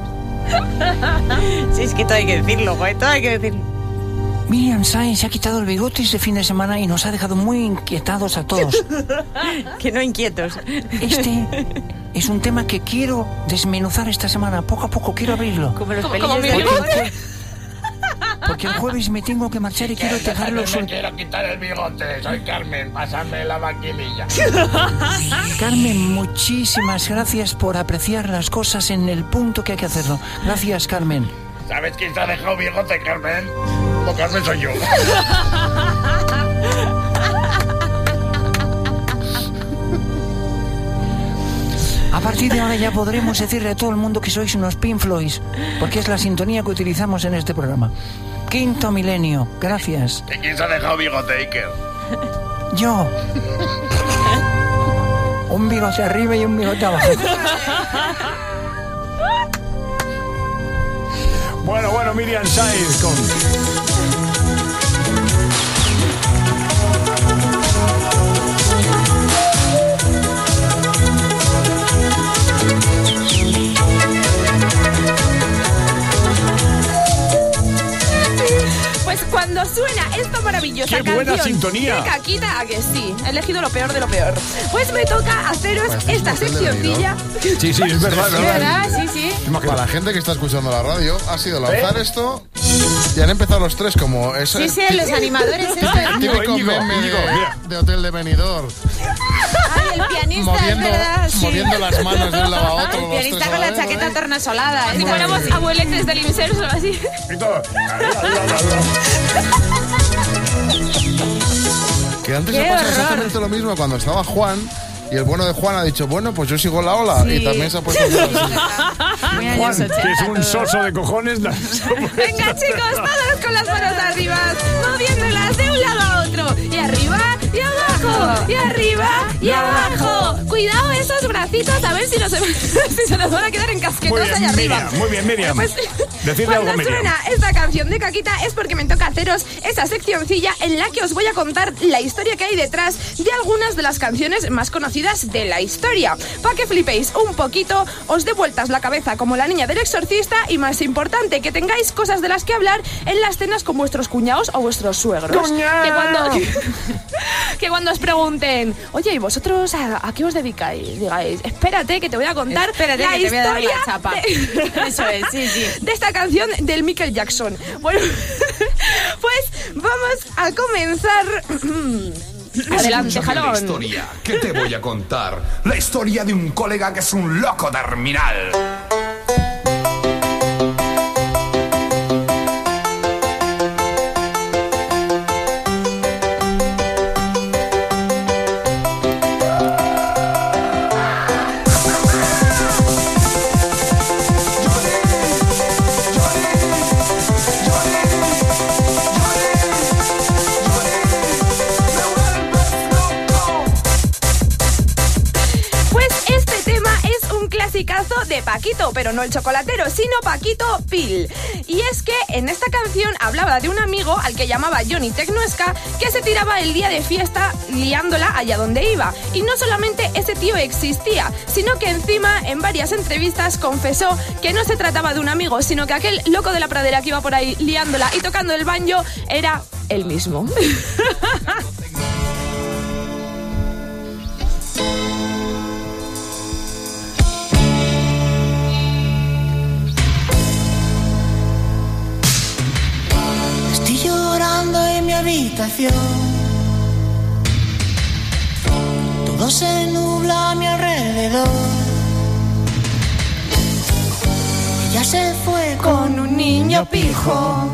Sí, es que todo hay que decirlo, joder, todo hay que decirlo. Miriam Sáenz se ha quitado el bigote este fin de semana y nos ha dejado muy inquietados a todos. Que no inquietos. Este es un tema que quiero desmenuzar esta semana. Poco a poco quiero abrirlo. Como los Como- pelillos como mi de- bigote. Porque el jueves me tengo que marchar y quiero dejarlo Me suelto. quiero quitar el bigote. Soy Carmen, pásame la maquinilla. Carmen, muchísimas gracias por apreciar las cosas en el punto que hay que hacerlo. Gracias, Carmen. ¿Sabes quién te ha dejado bigote, Carmen? No, Carmen soy yo. A partir de ahora ya podremos decirle a todo el mundo que sois unos Pink Floyds, porque es la sintonía que utilizamos en este programa. Quinto milenio, gracias. ¿Y quién se ha dejado bigote, Iker? Yo. Un bigote arriba y un bigote abajo. Bueno, bueno, Miriam Sáenz con... Pues cuando suena esta maravillosa ¡Qué buena canción sintonía! de Caquita, a que sí, he elegido lo peor de lo peor. Pues me toca haceros Pues este es esta un hotel de seccioncilla. Sí, sí, es verdad, es ¿De verdad. verdad? Sí, sí. Para la gente que está escuchando la radio, ha sido lanzar esto y han empezado los tres como ese Sí, sí, los animadores estos. típico Íñigo, meme Íñigo, de, mira. de hotel de Benidorm. Ay, el pianista, Moviendo, es verdad, sí. moviendo las manos de un lado a otro. El los pianista tres con a la vez, chaqueta ¿eh? tornasolada. Si esa. fuéramos abueletes del inserso así. Y todo. Que antes ¡Qué me pasa horror! exactamente lo mismo cuando estaba Juan. Y el bueno de Juan ha dicho, bueno, pues yo sigo la ola. Sí. Y también se ha puesto a hacer así. Muy años Juan, ochenta, que es un todo. soso de cojones. la- Venga, chicos, todos con las manos arriba, moviéndolas de un lado a otro. Y arriba y abajo, y arriba y abajo. Cuidado esos bracitos, a ver si, no se, si se nos van a quedar Muy encasquetados bien, allá arriba. Miriam, muy bien, Miriam. Pues, Decidle algo, cuando Miriam. suena esta canción de Caquita es porque me toca haceros esa seccioncilla en la que os voy a contar la historia que hay detrás de algunas de las canciones más conocidas de la historia. Para que flipéis un poquito, os dé vueltas la cabeza como la niña del exorcista y, más importante, que tengáis cosas de las que hablar en las cenas con vuestros cuñados o vuestros suegros. Que cuando, que cuando os pregunten, oye, ¿y vosotros a, a qué os dedicáis? Digáis, espérate que te voy a contar Espérate la que te voy a dar la historia chapa. de- Eso es, sí, sí. de esta canción del Michael Jackson. Bueno, pues vamos a comenzar. Adelante, Escúchame la jalón. historia que te voy a contar. La historia de un colega que es un loco terminal. Pues este tema es un clasicazo de Paquito, pero no el chocolatero, sino Paquito Pil. Y es que en esta canción hablaba de un amigo al que llamaba Johnny Tecnoesca, que se tiraba el día de fiesta liándola allá donde iba. Y no solamente ese tío existía, sino que encima en varias entrevistas confesó que no se trataba de un amigo, sino que aquel loco de la pradera que iba por ahí liándola y tocando el banjo era él mismo. habitación. Todo se nubla a mi alrededor. Ella se fue con un niño pijo.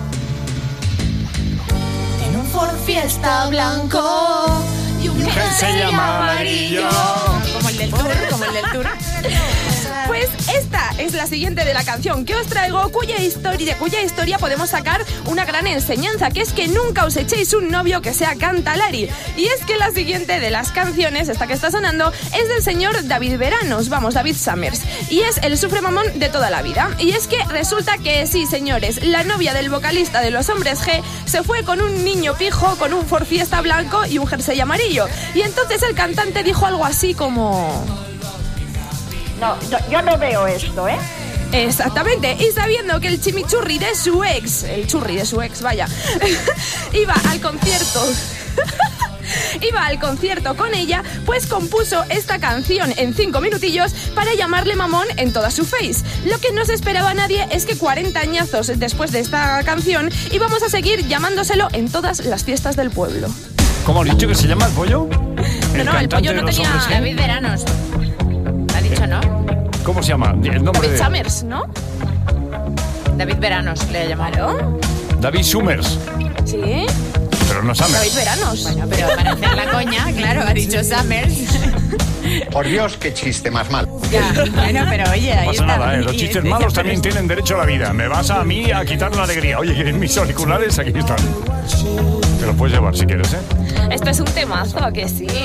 Tiene un Ford Fiesta blanco y un jersey amarillo. Como el del tour, como el del tour. Pues esta es la siguiente de la canción que os traigo, cuya historia, de cuya historia podemos sacar una gran enseñanza, que es que nunca os echéis un novio que sea cantalari. Y es que la siguiente de las canciones, esta que está sonando, es del señor David Veranos, vamos, David Summers, y es el sufremamón de toda la vida. Y es que resulta que sí, señores, la novia del vocalista de Los Hombres G se fue con un niño pijo, con un Ford Fiesta blanco y un jersey amarillo. Y entonces el cantante dijo algo así como... No, yo, yo no veo esto, ¿eh? Exactamente, y sabiendo que el chimichurri de su ex, el churri de su ex, vaya, iba al concierto... Iba al concierto con ella, pues compuso esta canción en cinco minutillos para llamarle mamón en toda su face. Lo que no se esperaba nadie es que cuarenta añazos después de esta canción íbamos a seguir llamándoselo en todas las fiestas del pueblo. ¿Cómo has dicho que se llama el pollo? No, no, el pollo no tenía... David Veranos. ¿Ha dicho no? ¿Cómo se llama? El nombre David de... Summers, ¿no? David Veranos le ha llamado. David Summers. Sí. Pero no Summers. David Veranos. Bueno, pero para hacer la coña, claro, ha dicho Summers. Por Dios, qué chiste más mal. Ya, bueno, pero oye, ahí no pasa está. nada, ¿eh? Los chistes malos también tienen derecho a la vida. Me vas a mí a quitar la alegría. Oye, ¿quieres mis auriculares? Aquí están. Te los puedes llevar si quieres, ¿eh? Esto es un temazo, ¿a que sí?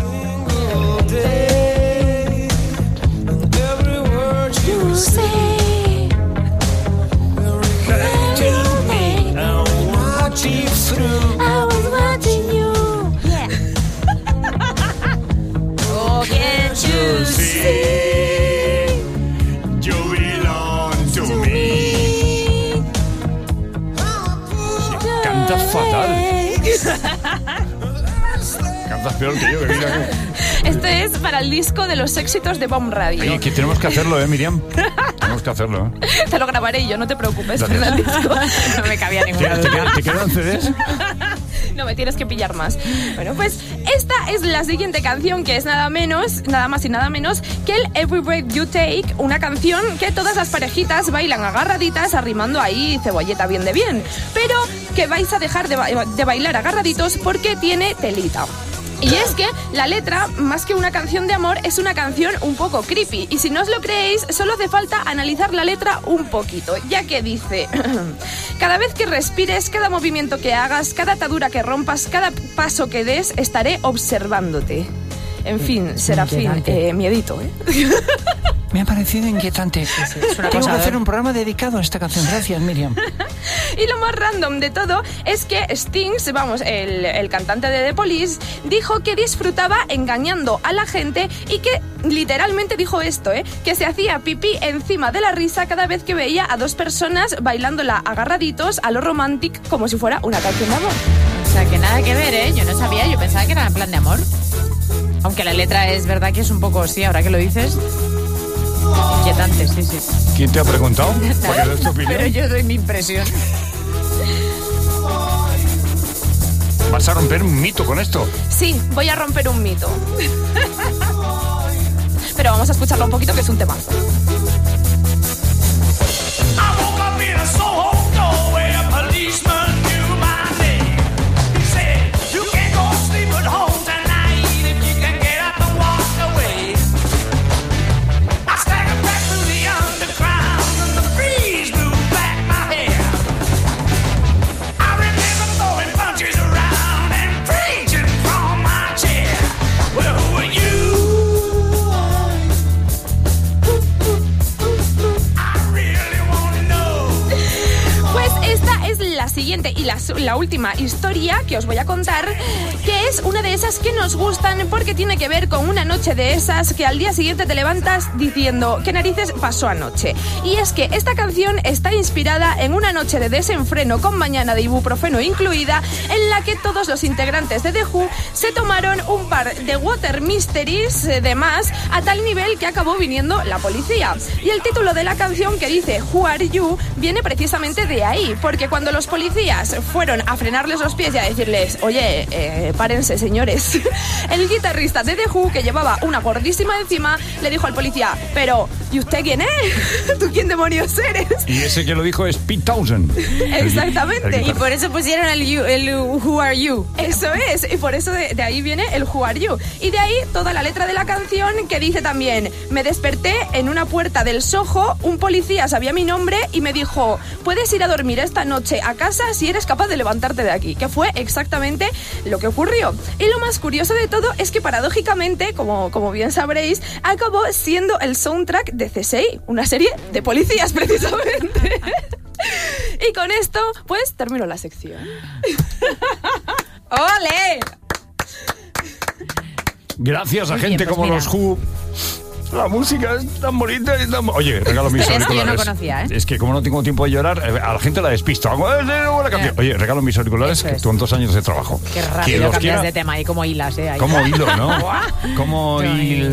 You say, tell me, I watch you through. I was watching you. Yeah. Oh, can't you see? You belong to me. Cantas fatal. Cantas peor que yo, que mira. Esto es para el disco de los éxitos de Bomb Radio. Oye, que tenemos que hacerlo, ¿eh, Miriam? Tenemos que hacerlo, ¿eh? Te lo grabaré yo, no te preocupes. Gracias. Para el disco. No me cabía ¿Te, ninguna te, duda. ¿Te quedan C Ds? No me tienes que pillar más. Bueno, pues esta es la siguiente canción, que es nada menos, nada más y nada menos que el Every Breath You Take, una canción que todas las parejitas bailan agarraditas, arrimando ahí cebolleta bien de bien, pero que vais a dejar de, ba- de bailar agarraditos porque tiene telita. Y es que la letra, más que una canción de amor, es una canción un poco creepy. Y si no os lo creéis, solo hace falta analizar la letra un poquito, ya que dice: cada vez que respires, cada movimiento que hagas, cada atadura que rompas, cada paso que des, estaré observándote. En fin, Serafín, eh, miedito, ¿eh? Me ha parecido inquietante. es una Tengo cosa, que hacer ¿eh? un programa dedicado a esta canción. Gracias, Miriam. Y lo más random de todo es que Stings, vamos, el, el cantante de The Police, dijo que disfrutaba engañando a la gente y que literalmente dijo esto, ¿eh? Que se hacía pipí encima de la risa cada vez que veía a dos personas bailándola agarraditos a lo romantic como si fuera una canción de amor. O sea, que nada que ver, ¿eh? Yo no sabía, yo pensaba que era en plan de amor. Aunque la letra es verdad que es un poco, sí, ahora que lo dices, inquietante, sí, sí. ¿Quién te ha preguntado? ¿Para que des tu opinión? Pero yo doy mi impresión. ¿Vas a romper un mito con esto? Sí, voy a romper un mito. Pero vamos a escucharlo un poquito, que es un temazo. Siguiente y la, la última historia que os voy a contar, que es una de esas que nos gustan porque tiene que ver con una noche de esas que al día siguiente te levantas diciendo ¿qué narices pasó anoche? Y es que esta canción está inspirada en una noche de desenfreno con mañana de ibuprofeno incluida, en la que todos los integrantes de The Who se tomaron un par de water mysteries de más, a tal nivel que acabó viniendo la policía. Y el título de la canción, que dice Who Are You, viene precisamente de ahí, porque cuando los policías policías fueron a frenarles los pies y a decirles, oye, eh, párense, señores. El guitarrista de The Who, que llevaba una gordísima encima, le dijo al policía, pero, ¿y usted quién es? ¿Tú quién demonios eres? Y ese que lo dijo es Pete Townshend. Exactamente. El, el y por eso pusieron el, you, el Who Are You. Eso es, y por eso de, de ahí viene el Who Are You. Y de ahí toda la letra de la canción, que dice también, me desperté en una puerta del Soho, un policía sabía mi nombre y me dijo, puedes ir a dormir esta noche a casa si eres capaz de levantarte de aquí, que fue exactamente lo que ocurrió. Y lo más curioso de todo es que paradójicamente, como, como bien sabréis, acabó siendo el soundtrack de C S I, una serie de policías precisamente. Y con esto, pues, termino la sección. ¡Ole! Gracias a Muy gente bien, pues como mira. los Who. La música es tan bonita y tan... Oye, regalo mis Historias que yo no auriculares. conocía, ¿eh? Es que como no tengo tiempo de llorar, eh, a la gente la despisto. Hago, eh, eh, buena canción. Oye, regalo mis auriculares Eso que es. con dos años de trabajo. Qué Quien rápido los cambias quiera- de tema y como hilas, ¿eh? Ahí. Como hilo, ¿no? Como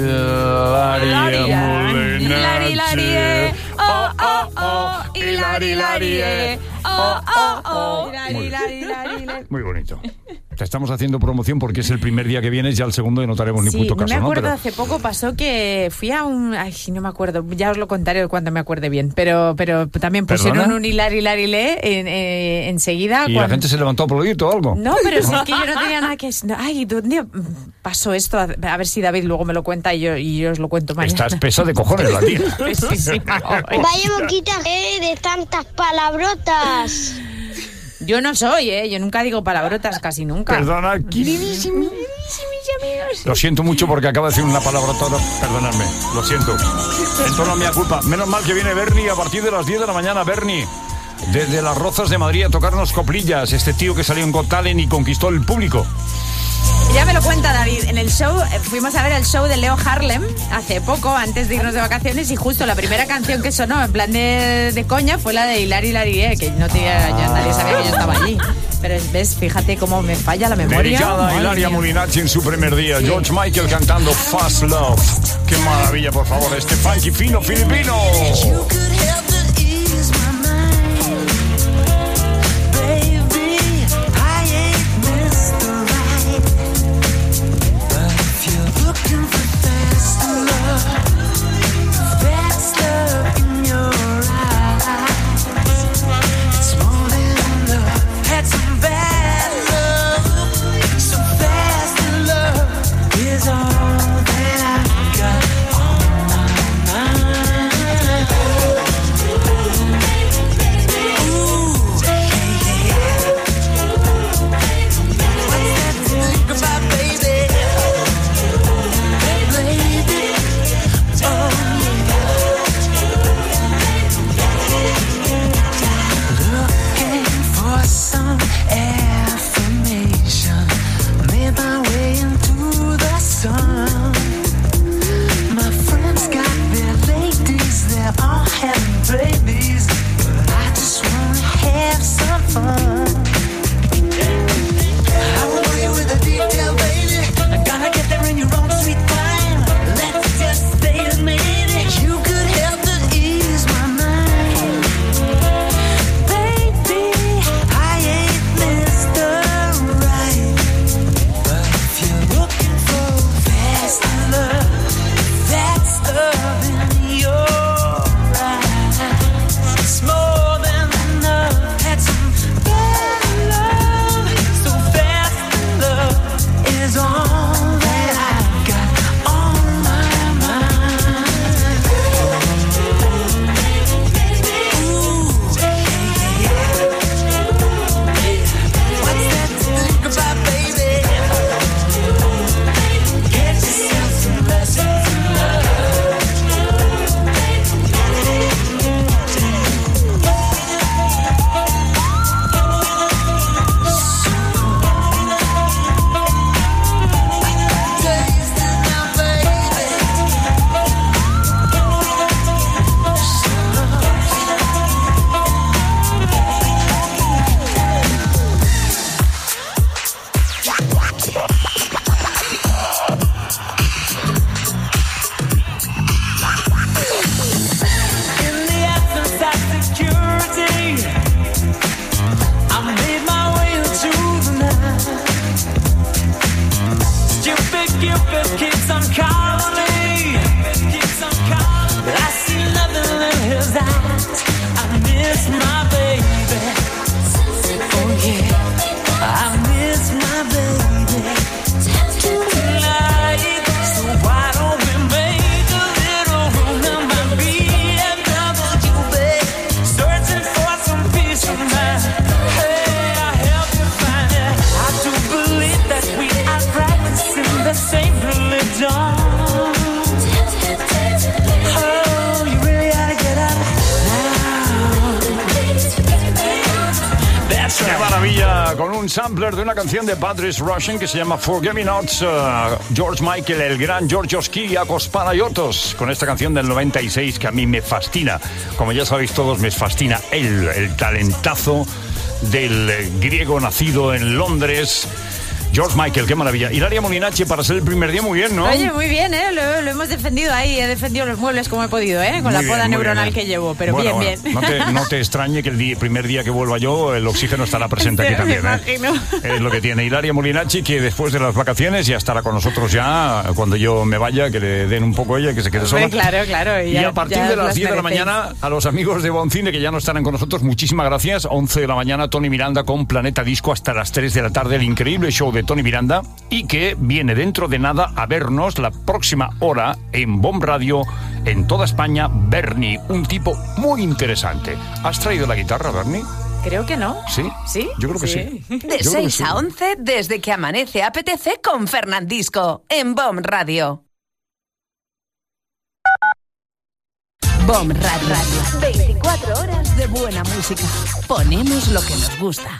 hilaria Hilari, hilari, eh. Oh, oh, oh. Hilari, hilari, eh. Oh, oh, oh. Muy Hilari, hilari, hilari. Muy bonito. Te estamos haciendo promoción porque es el primer día que vienes, ya el segundo y no te haremos ni Sí, puto no caso, me ¿no? acuerdo, Pero- hace poco pasó que fui a un... Ay, no me acuerdo, ya os lo contaré cuando me acuerde bien, pero pero también pusieron ¿Perdona? un hilar, hilar, hilar en, eh, enseguida. ¿Y cuando- la gente se levantó a aplaudir o algo? No, pero sí que yo no tenía nada que... no, Ay, ¿dónde pasó esto? A a ver si David luego me lo cuenta y yo, y yo os lo cuento mañana. Estás pesa de cojones, la tía. Pesísima hoy. Vaya boquita eh, de tantas palabrotas. Yo no soy, ¿eh? Yo nunca digo palabrotas, casi nunca. Perdona, queridísimo. Lo siento mucho porque acaba de decir una palabra toda. Perdonadme, lo siento. En torno a mi culpa. Menos mal que viene Bernie a partir de las diez de la mañana. Bernie, desde las Rozas de Madrid a tocarnos coplillas. Este tío que salió en Got Talent y conquistó el público. Ya me lo cuenta David. En el show, eh, fuimos a ver el show de Leo Harlem hace poco, antes de irnos de vacaciones, y justo la primera canción que sonó en plan de, de coña fue la de Hilari Hilari, eh, que no tenía, ya nadie sabía que yo estaba allí. Pero es- ves, fíjate cómo me falla la memoria. Dedicada a Madre Hilaria mía. Molinacci en su primer día. George Michael cantando Fast Love. Qué maravilla, por favor, este funky fino filipino. con un sampler de una canción de Patrice Rushen que se llama Forget Me Nots. Uh, George Michael, el gran Georgios Kyriakos Panayotos, con esta canción del noventa y seis que a mí me fascina. Como ya sabéis todos, me fascina él, el talentazo del eh, griego nacido en Londres. George Michael, qué maravilla. Hilaria Molinache, para ser el primer día, muy bien, ¿no? Oye, muy bien, ¿eh? Lo, lo hemos defendido ahí, he defendido los muebles como he podido, ¿eh? Con muy la bien, poda neuronal bien, ¿eh? que llevo, pero bueno, bien, bueno. bien. No te, no te extrañe que el día, primer día que vuelva yo, el oxígeno estará presente aquí también, me ¿eh? imagino. Es lo que tiene Hilaria Molinache, que después de las vacaciones ya estará con nosotros ya, cuando yo me vaya, que le den un poco ella, que se quede sola. Hombre, claro, claro. Y, y ya, a partir de las diez de la mañana, a los amigos de Boncine, que ya no estarán con nosotros, muchísimas gracias. once de la mañana, Tony Miranda con Planeta Disco hasta las tres de la tarde, el increíble show de Tony Miranda. Y que viene dentro de nada a vernos la próxima hora en Bomb Radio en toda España. Bernie, un tipo muy interesante. ¿Has traído la guitarra, Bernie? Creo que no. ¿Sí? ¿Sí? Yo creo que sí. De Yo seis sí. a once, desde que amanece A P T C con Fernandisco en Bomb Radio. Bomb Radio. veinticuatro horas de buena música. Ponemos lo que nos gusta.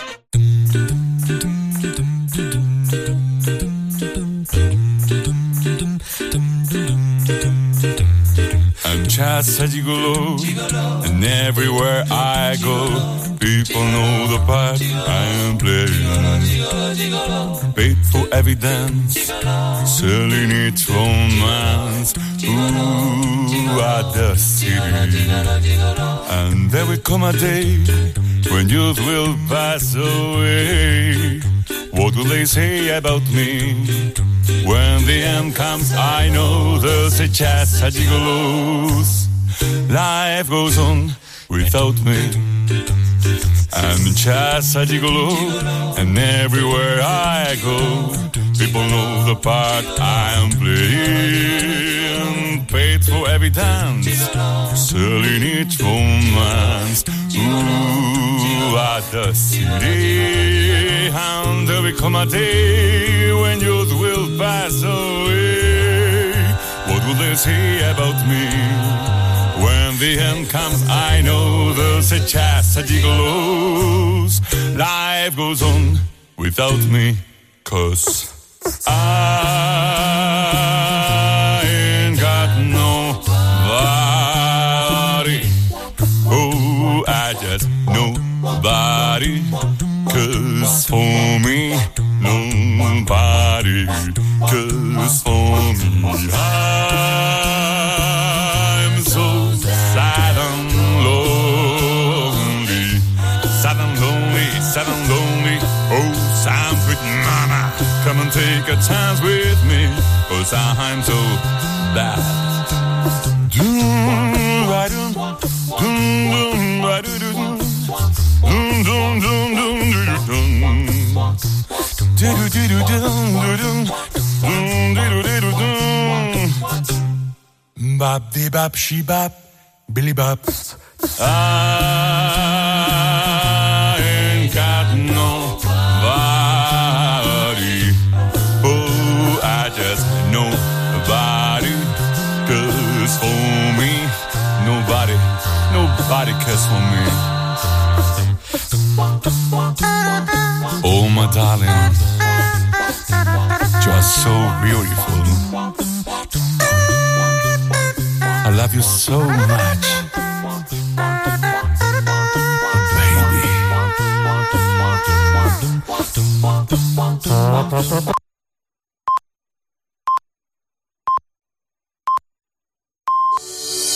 I'm just a gigolo, and everywhere I go, people know the part I'm playing. Paid for every dance, selling its romance. Ooh, at the city. And there will come a day when youth will pass away. What will they say about me? When the end comes, I know they'll say just a gigolos. Life goes on without me. I'm just a gigolo, and everywhere I go, people know the part I'm playing. Paid for every dance, selling each romance. Ooh, at the city. And there will come a day when youth will pass away. What will they say about me? When the end comes, I know they'll say just a gigolos. Life goes on without me, 'cause I ain't got nobody. Oh, I just nobody. 'Cause for me, nobody. 'Cause for me, I'm so sad and lonely. Sad and lonely, sad and lonely. Oh, some pretty mama, come and take a chance with me. 'Cause I'm so bad. Bop de bop she bop, Billy bop. I ain't got nobody. Oh, I just nobody. 'Cause for me, nobody, nobody cares for me. Oh, my darling, you are so beautiful. I love you so much, baby.